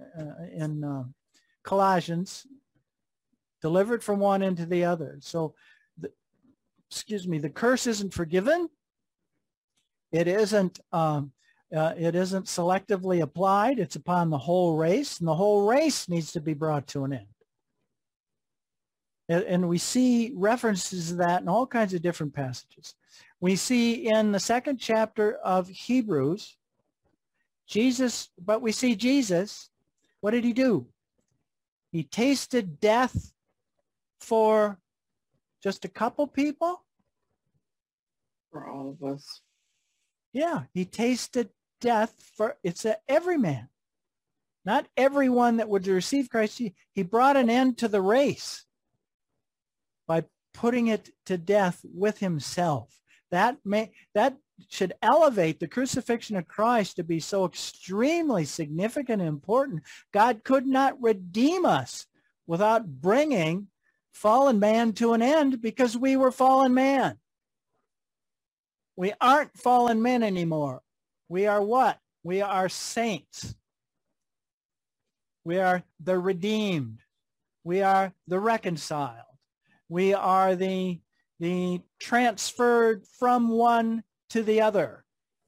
S1: Colossians, delivered from one into the other. So, the curse isn't forgiven. It isn't selectively applied. It's upon the whole race, and the whole race needs to be brought to an end. And we see references to that in all kinds of different passages. We see in the 2nd chapter of Hebrews, we see Jesus, what did he do? He tasted death for just a couple people?
S4: For all of us.
S1: Yeah, he tasted death it's every man. Not everyone that would receive Christ. He brought an end to the race by putting it to death with himself. That should elevate the crucifixion of Christ to be so extremely significant and important. God could not redeem us without bringing fallen man to an end, because we were fallen man. We aren't fallen men anymore. We are what? We are saints. We are the redeemed. We are the reconciled. We are the the transferred from one to the other.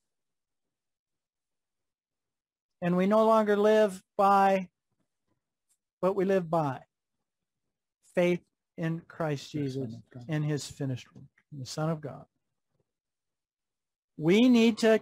S1: And we no longer live by, but we live by faith in Christ Jesus and his finished work, the Son of God. We need to,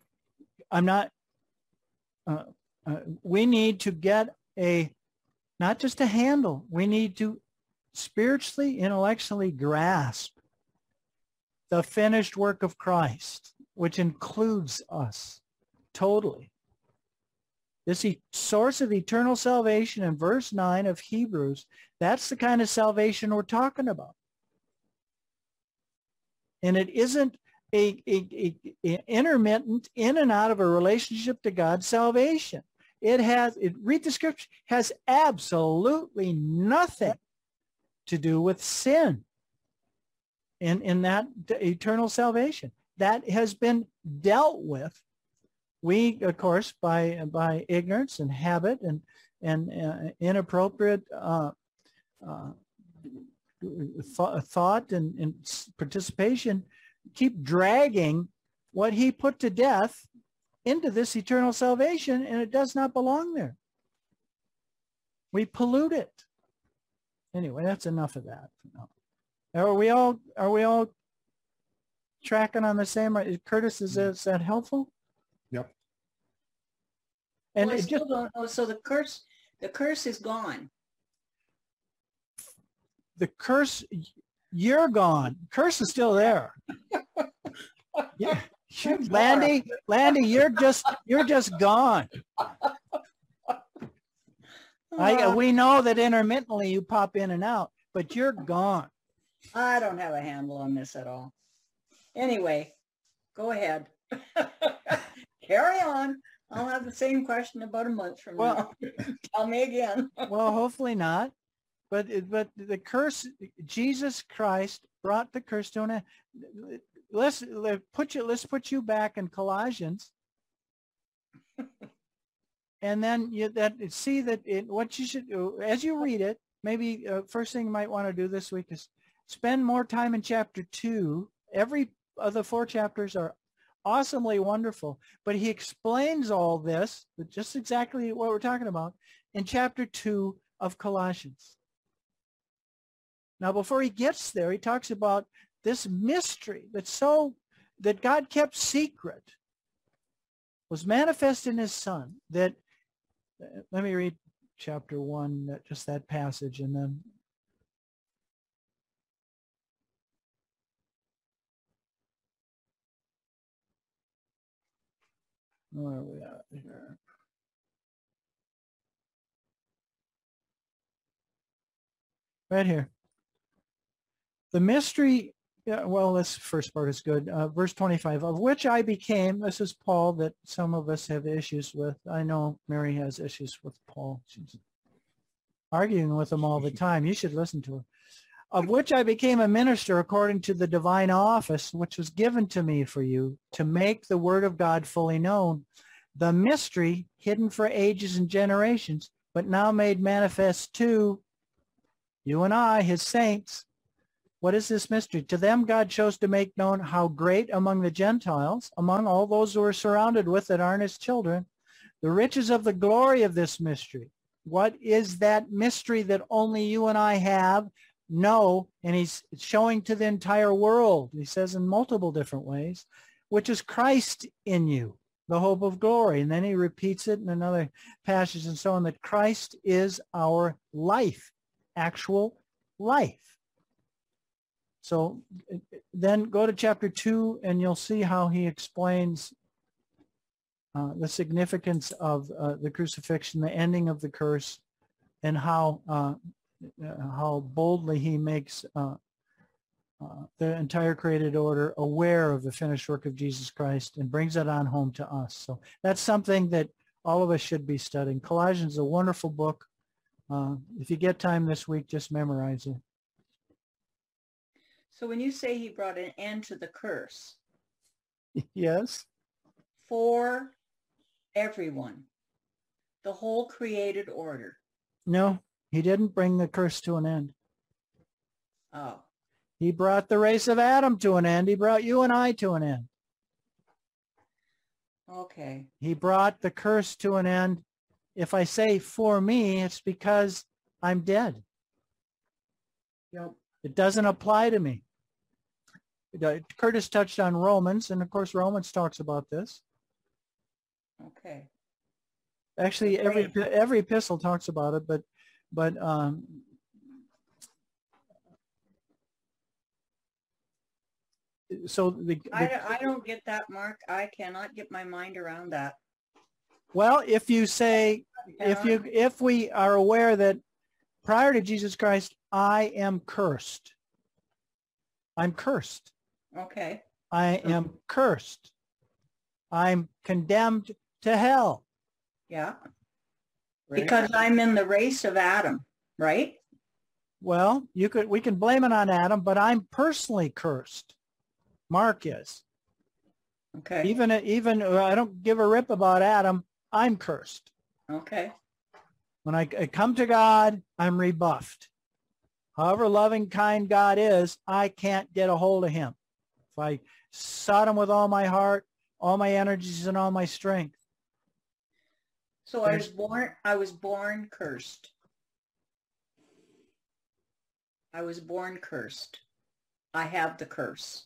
S1: we need to get not just a handle, we need to spiritually, intellectually grasp the finished work of Christ, which includes us totally. This source of eternal salvation in verse 9 of Hebrews, that's the kind of salvation we're talking about. And it isn't a intermittent in and out of a relationship to God salvation. Read the scripture, has absolutely nothing to do with sin in that eternal salvation. That has been dealt with. We, of course, by ignorance and habit and inappropriate thought and participation, keep dragging what he put to death into this eternal salvation, and it does not belong there. We pollute it. Anyway, that's enough of that. Are we all tracking on the same? Curtis, is that helpful?
S3: Yep.
S1: And
S2: Well, I
S1: it
S2: still
S1: just
S2: don't know. So the curse is gone.
S1: the curse, you're gone. Curse is still there. Yeah. Landy, you're just gone. We know that intermittently you pop in and out, but you're gone.
S2: I don't have a handle on this at all. Anyway, go ahead. Carry on. I'll have the same question about a month from now. Tell me again.
S1: Well, hopefully not. But the curse, Jesus Christ brought the curse to an end. Let's put you back in Colossians, and then see that what you should do as you read it. Maybe first thing you might want to do this week is spend more time in chapter 2. Every of the 4 chapters are awesomely wonderful, but he explains all this, just exactly what we're talking about, in chapter 2 of Colossians. Now, before he gets there, he talks about this mystery that God kept secret was manifest in his Son. That let me read chapter 1, just that passage, and then where are we at here? Right here. The mystery, well, this first part is good. Verse 25, of which I became, this is Paul that some of us have issues with. I know Mary has issues with Paul. She's arguing with him all the time. You should listen to her. Of which I became a minister according to the divine office, which was given to me for you, to make the word of God fully known, the mystery hidden for ages and generations, but now made manifest to you and I, his saints. What is this mystery? To them God chose to make known how great among the Gentiles, among all those who are surrounded with that aren't his children, the riches of the glory of this mystery. What is that mystery that only you and I know? And he's showing to the entire world, he says in multiple different ways, which is Christ in you, the hope of glory. And then he repeats it in another passage and so on, that Christ is our life, actual life. So then go to chapter 2 and you'll see how he explains the significance of the crucifixion, the ending of the curse, and how boldly he makes the entire created order aware of the finished work of Jesus Christ and brings it on home to us. So that's something that all of us should be studying. Colossians is a wonderful book. If you get time this week, just memorize it.
S2: So when you say he brought an end to the curse,
S1: Yes.
S2: for everyone, the whole created order.
S1: No, he didn't bring the curse to an end.
S2: Oh.
S1: He brought the race of Adam to an end. He brought you and I to an end.
S2: Okay.
S1: He brought the curse to an end. If I say for me, it's because I'm dead.
S4: Yep.
S1: It doesn't apply to me. Curtis touched on Romans, and of course Romans talks about this.
S2: Okay.
S1: Actually, every epistle talks about it, but so
S2: I don't get that, Mark. I cannot get my mind around that.
S1: well, if you say if we are aware that prior to Jesus Christ, I am cursed. I'm cursed.
S2: Okay.
S1: I am cursed. I'm condemned to hell.
S2: Yeah.
S4: Right.
S2: Because I'm in the race of Adam, right?
S1: Well, we can blame it on Adam, but I'm personally cursed. Mark is.
S2: Okay.
S1: Even I don't give a rip about Adam. I'm cursed.
S2: Okay.
S1: When I come to God, I'm rebuffed. However loving, kind God is, I can't get a hold of him. If I sought him with all my heart, all my energies, and all my strength.
S2: So I was born cursed. I was born cursed. I have the curse.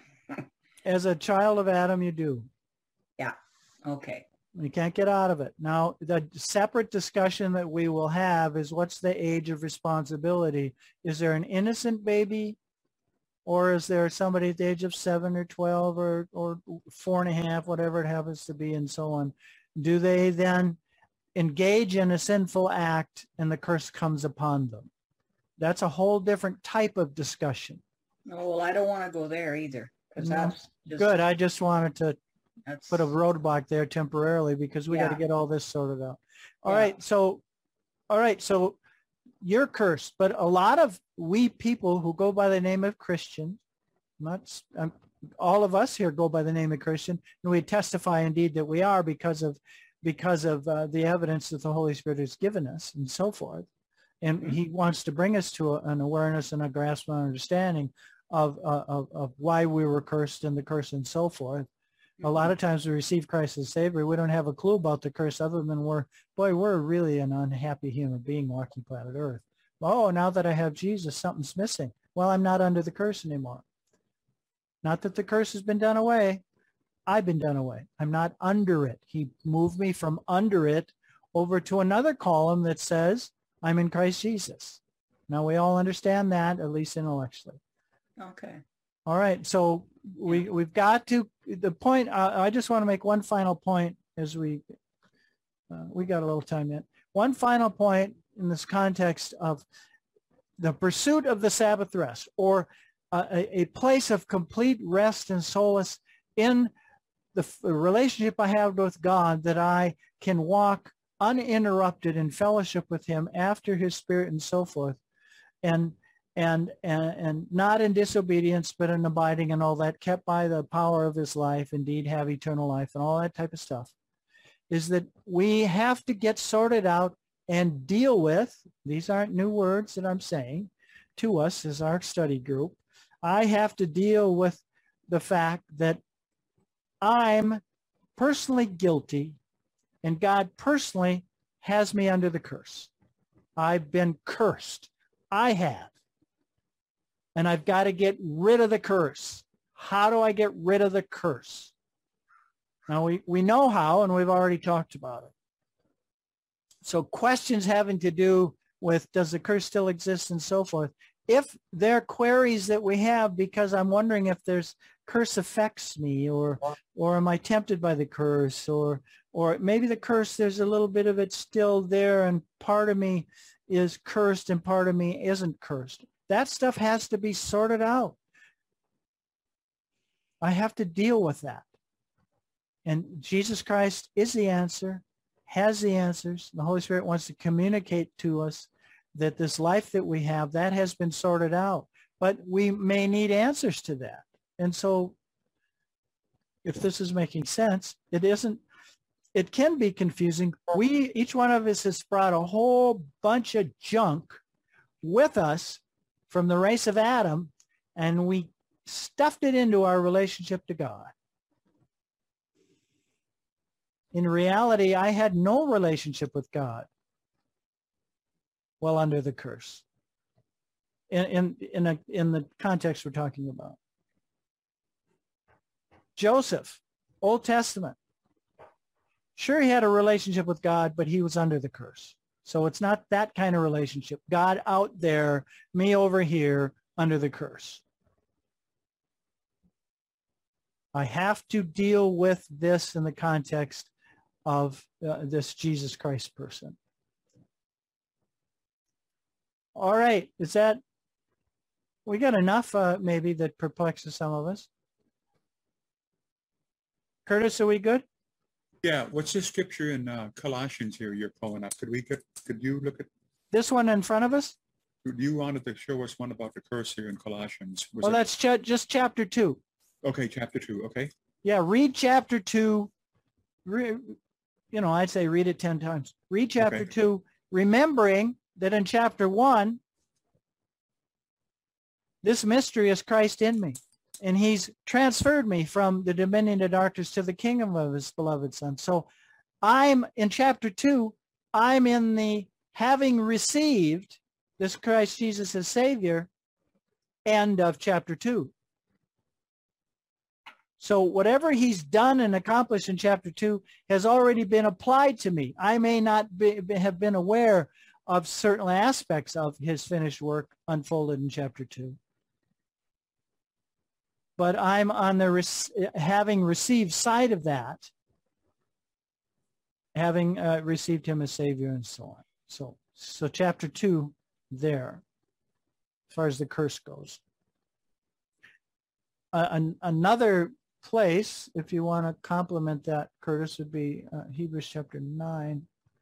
S1: As a child of Adam, you do.
S2: Yeah. Okay.
S1: You can't get out of it. Now, the separate discussion that we will have is what's the age of responsibility? Is there an innocent baby, or is there somebody at the age of 7 or 12 or 4.5, whatever it happens to be, and so on? Do they then engage in a sinful act and the curse comes upon them? That's a whole different type of discussion.
S2: Oh, well, I don't want to go there either. Because that's just,
S1: Good. I just wanted to
S2: that's,
S1: put a roadblock there temporarily because we got to
S2: Yeah.
S1: get all this sorted out. All
S2: Yeah.
S1: right. So you're cursed, but a lot of we people who go by the name of Christian, all of us here go by the name of Christian, and we testify indeed that we are because of the evidence that the Holy Spirit has given us and so forth. And he wants to bring us to an awareness and a grasp and understanding of why we were cursed and the curse and so forth. A lot of times we receive Christ as Savior, we don't have a clue about the curse other than we're really an unhappy human being walking planet Earth. Oh, now that I have Jesus, something's missing. Well, I'm not under the curse anymore. Not that the curse has been done away. I've been done away. I'm not under it. He moved me from under it over to another column that says I'm in Christ Jesus. Now we all understand that, at least intellectually.
S2: okay.
S1: All right, so we've got to the point. I just want to make one final point as we got a little time yet. One final point in this context of the pursuit of the Sabbath rest, or a place of complete rest and solace in the relationship I have with God, that I can walk uninterrupted in fellowship with him after his Spirit and so forth, and not in disobedience, but in abiding and all that, kept by the power of his life, indeed have eternal life and all that type of stuff, is that we have to get sorted out and deal with, these aren't new words that I'm saying to us as our study group, I have to deal with the fact that I'm personally guilty and God personally has me under the curse. I've been cursed. I have. And I've got to get rid of the curse. How do I get rid of the curse? Now, we know how, and we've already talked about it. So questions having to do with, does the curse still exist and so forth? If there are queries that we have because I'm wondering if there's curse affects me, or am I tempted by the curse, or maybe the curse, there's a little bit of it still there and part of me is cursed and part of me isn't cursed. That stuff has to be sorted out. I have to deal with that. And Jesus Christ is the answer, has the answers. The Holy Spirit wants to communicate to us that this life that we have, that has been sorted out. But we may need answers to that. And so if this is making sense, it isn't. It can be confusing. Each one of us has brought a whole bunch of junk with us from the race of Adam, and we stuffed it into our relationship to God. In reality, I had no relationship with God while under the curse. In the context we're talking about. Joseph, Old Testament. Sure, he had a relationship with God, but he was under the curse. So it's not that kind of relationship. God out there, me over here under the curse. I have to deal with this in the context of this Jesus Christ person. All right, is that, we got enough maybe that perplexes some of us? Curtis, are we good?
S3: Yeah, what's the scripture in Colossians here you're pulling up? Could you look at,
S1: This one in front of us?
S3: you wanted to show us one about the curse here in Colossians.
S1: Well, that's just chapter 2.
S3: Okay, chapter 2, okay.
S1: Yeah, read chapter 2. I'd say read it 10 times. Read chapter 2, remembering that in chapter 1, this mystery is Christ in me. And he's transferred me from the dominion of darkness to the kingdom of his beloved Son. So I'm in chapter 2, I'm in the having received this Christ Jesus as Savior, end of chapter 2. So whatever he's done and accomplished in chapter 2 has already been applied to me. I may not have been aware of certain aspects of his finished work unfolded in chapter 2. But I'm on the having received side of that, having received him as Savior and so on. So chapter 2 there, as far as the curse goes. Another place, if you want to complement that, Curtis, would be Hebrews chapter 9,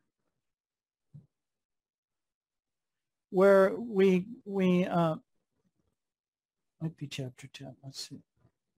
S1: where we might be chapter 10. Let's see.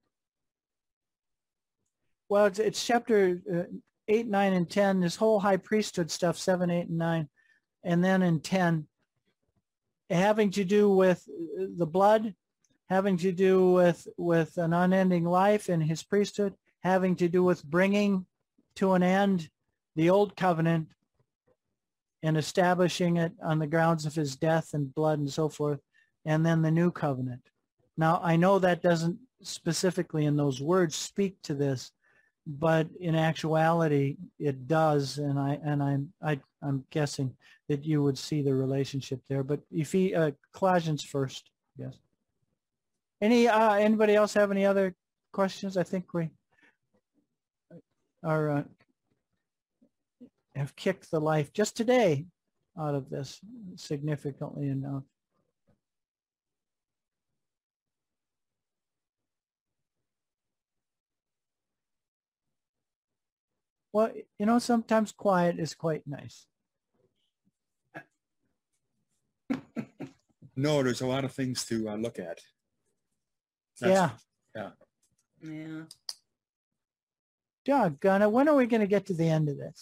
S1: Well, it's chapter 8, 9, and 10. This whole high priesthood stuff, 7, 8, and 9. And then in 10, having to do with the blood, having to do with an unending life in his priesthood, having to do with bringing to an end the old covenant and establishing it on the grounds of his death and blood and so forth, and then the new covenant. Now, I know that doesn't specifically in those words speak to this, but in actuality it does, and I'm guessing that you would see the relationship there. But if Colossians first, yes. Anybody else have any other questions? I think we are have kicked the life just today out of this significantly enough. Well, sometimes quiet is quite nice.
S3: No, there's a lot of things to look at.
S1: Yeah. Doggone it. When are we going to get to the end of this?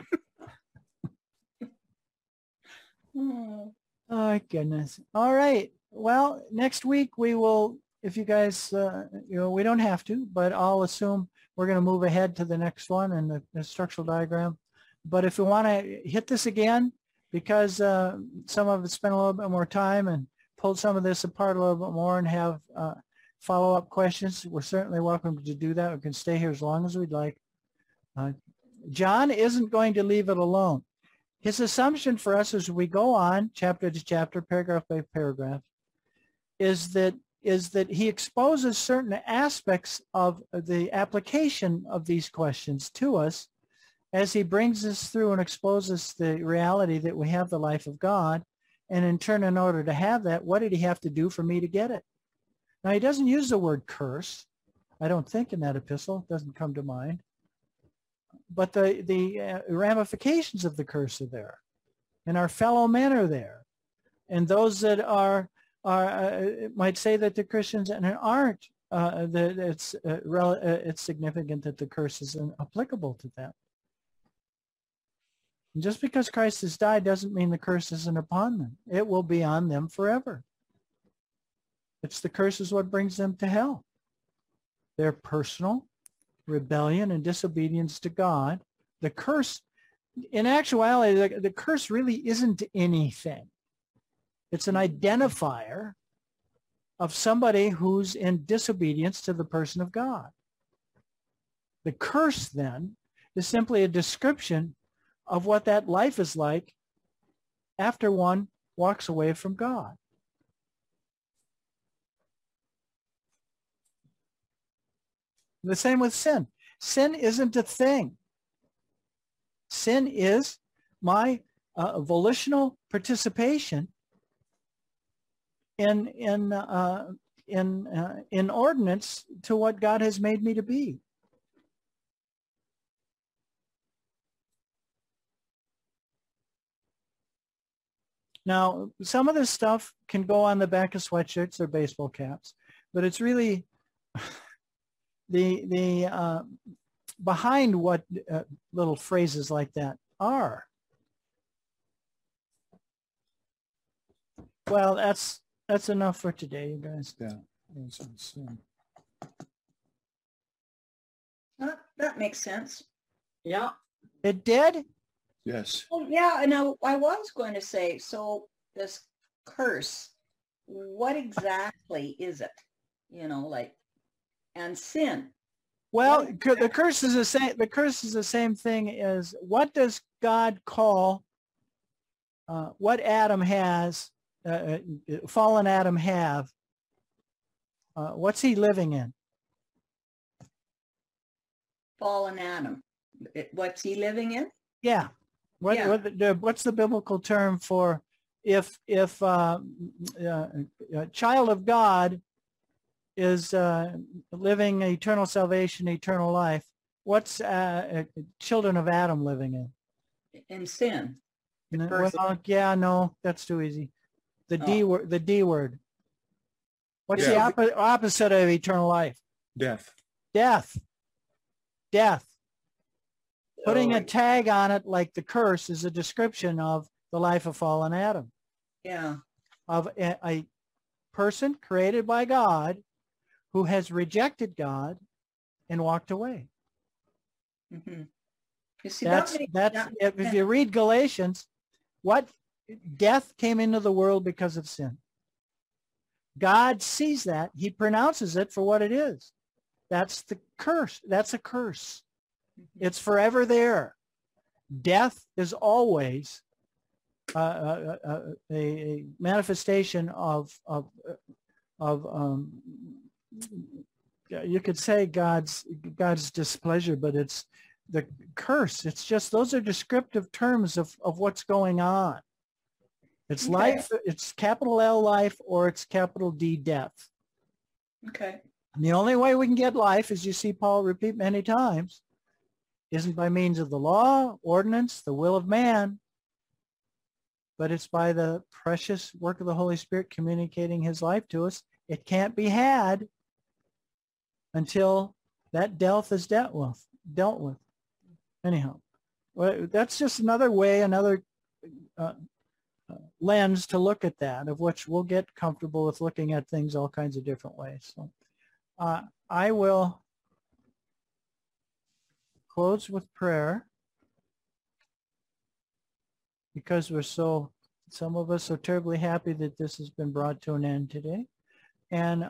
S1: Oh, goodness. All right. Well, next week we will, if you guys, we don't have to, but I'll assume we're going to move ahead to the next one and the structural diagram. But if we want to hit this again, because some of it's spent a little bit more time and pulled some of this apart a little bit more and have follow-up questions, we're certainly welcome to do that. We can stay here as long as we'd like. John isn't going to leave it alone. His assumption for us as we go on, chapter to chapter, paragraph by paragraph, is that he exposes certain aspects of the application of these questions to us as he brings us through and exposes the reality that we have the life of God. And in turn, in order to have that, what did he have to do for me to get it? Now, he doesn't use the word curse. I don't think in that epistle. It doesn't come to mind. But the ramifications of the curse are there. And our fellow men are there. And those that are might say that the Christians aren't, it's significant that the curse is applicable to them. And just because Christ has died doesn't mean the curse isn't upon them. It will be on them forever. It's the curse is what brings them to hell. Their personal rebellion and disobedience to God. The curse, in actuality, the curse really isn't anything. It's an identifier of somebody who's in disobedience to the person of God. The curse, then, is simply a description of what that life is like after one walks away from God. The same with sin. Sin isn't a thing. Sin is my volitional participation in ordinance to what God has made me to be. Now, some of this stuff can go on the back of sweatshirts or baseball caps, but it's really the behind what little phrases like that are. Well, that's enough for today, you guys.
S3: Yeah. That's on sin.
S2: That makes sense.
S4: Yeah.
S1: It did?
S3: Yes.
S2: Oh, yeah, and I was going to say, so this curse, what exactly is it? You know, like, and sin.
S1: Well, the curse is the same. The curse is the same thing as what does God call what Adam has, fallen Adam have? What's he living in?
S2: Fallen Adam. What's he living in?
S1: Yeah. What's the biblical term for if a child of God is living eternal salvation, eternal life? What's children of Adam living in?
S2: In sin.
S1: Well, yeah, no, that's too easy. The D word. The D word. What's the opposite of eternal life?
S3: Death.
S1: Death. Death. Putting a tag on it like the curse is a description of the life of fallen Adam.
S2: Yeah.
S1: Of a person created by God who has rejected God and walked away.
S2: Mm-hmm. You see,
S1: if you read Galatians, what death came into the world because of sin. God sees that. He pronounces it for what it is. That's the curse. That's a curse. It's forever there. Death is always a manifestation of you could say God's displeasure, but it's the curse. It's just, those are descriptive terms of what's going on. It's life, it's capital L life, or it's capital D death.
S2: Okay.
S1: And the only way we can get life, as you see Paul repeat many times, isn't by means of the law, ordinance, the will of man, but it's by the precious work of the Holy Spirit communicating his life to us. It can't be had until that death is dealt with. Anyhow, well, that's just another way, another lens to look at that, of which we'll get comfortable with looking at things all kinds of different ways. So I will close with prayer, because some of us are terribly happy that this has been brought to an end today. And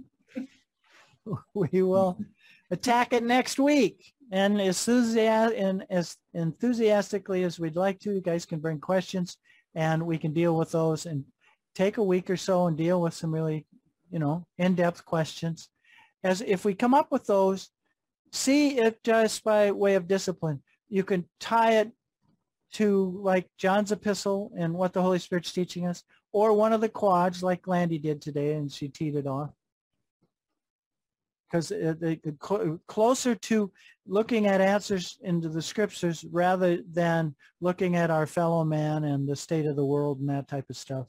S1: we will attack it next week. And as enthusiastically as we'd like to, you guys can bring questions and we can deal with those, and take a week or so and deal with some really, in-depth questions. As if we come up with those, see it just by way of discipline. You can tie it to like John's epistle and what the Holy Spirit's teaching us, or one of the quads like Landy did today, and she teed it off. Because closer to looking at answers into the scriptures rather than looking at our fellow man and the state of the world and that type of stuff,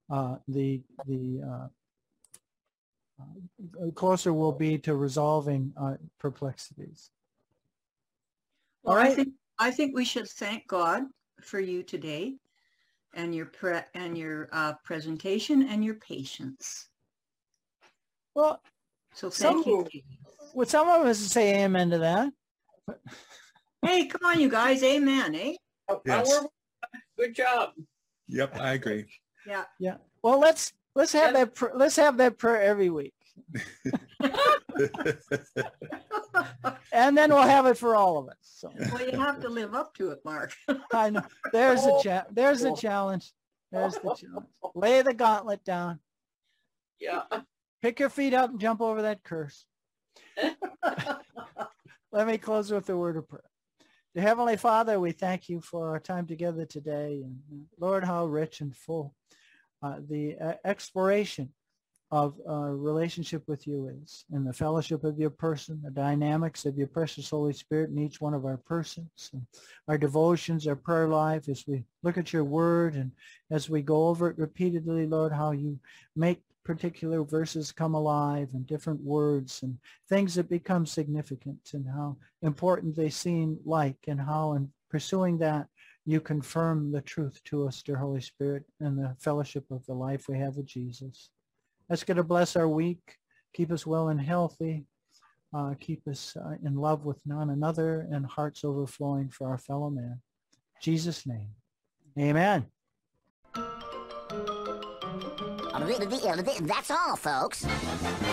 S1: closer we'll be to resolving perplexities.
S2: Well,
S1: All right.
S2: I think we should thank God for you today, and your presentation and your patience.
S1: Well,
S2: So thank you.
S1: would some of us say amen to that?
S2: Hey, come on, you guys. Amen, eh?
S3: Yes.
S4: Good job.
S3: Yep, I agree.
S2: Yeah.
S1: Yeah. Well, let's have let's have that prayer every week, and then we'll have it for all of us. So
S2: Well, you have to live up to it, Mark.
S1: I know there's there's the challenge. There's the challenge. Lay the gauntlet down.
S4: Yeah.
S1: Pick your feet up and jump over that curse. Let me close with a word of prayer. Dear Heavenly Father, we thank you for our time together today. And Lord, how rich and full the exploration of our relationship with you is, and the fellowship of your person, the dynamics of your precious Holy Spirit in each one of our persons, and our devotions, our prayer life, as we look at your word and as we go over it repeatedly, Lord, how you make particular verses come alive and different words and things that become significant, and how important they seem like, and how in pursuing that you confirm the truth to us, dear Holy Spirit, and the fellowship of the life we have with Jesus. Ask you to bless our week, keep us well and healthy, keep us in love with one another, and hearts overflowing for our fellow man. In Jesus' name, amen.
S5: That's all, folks.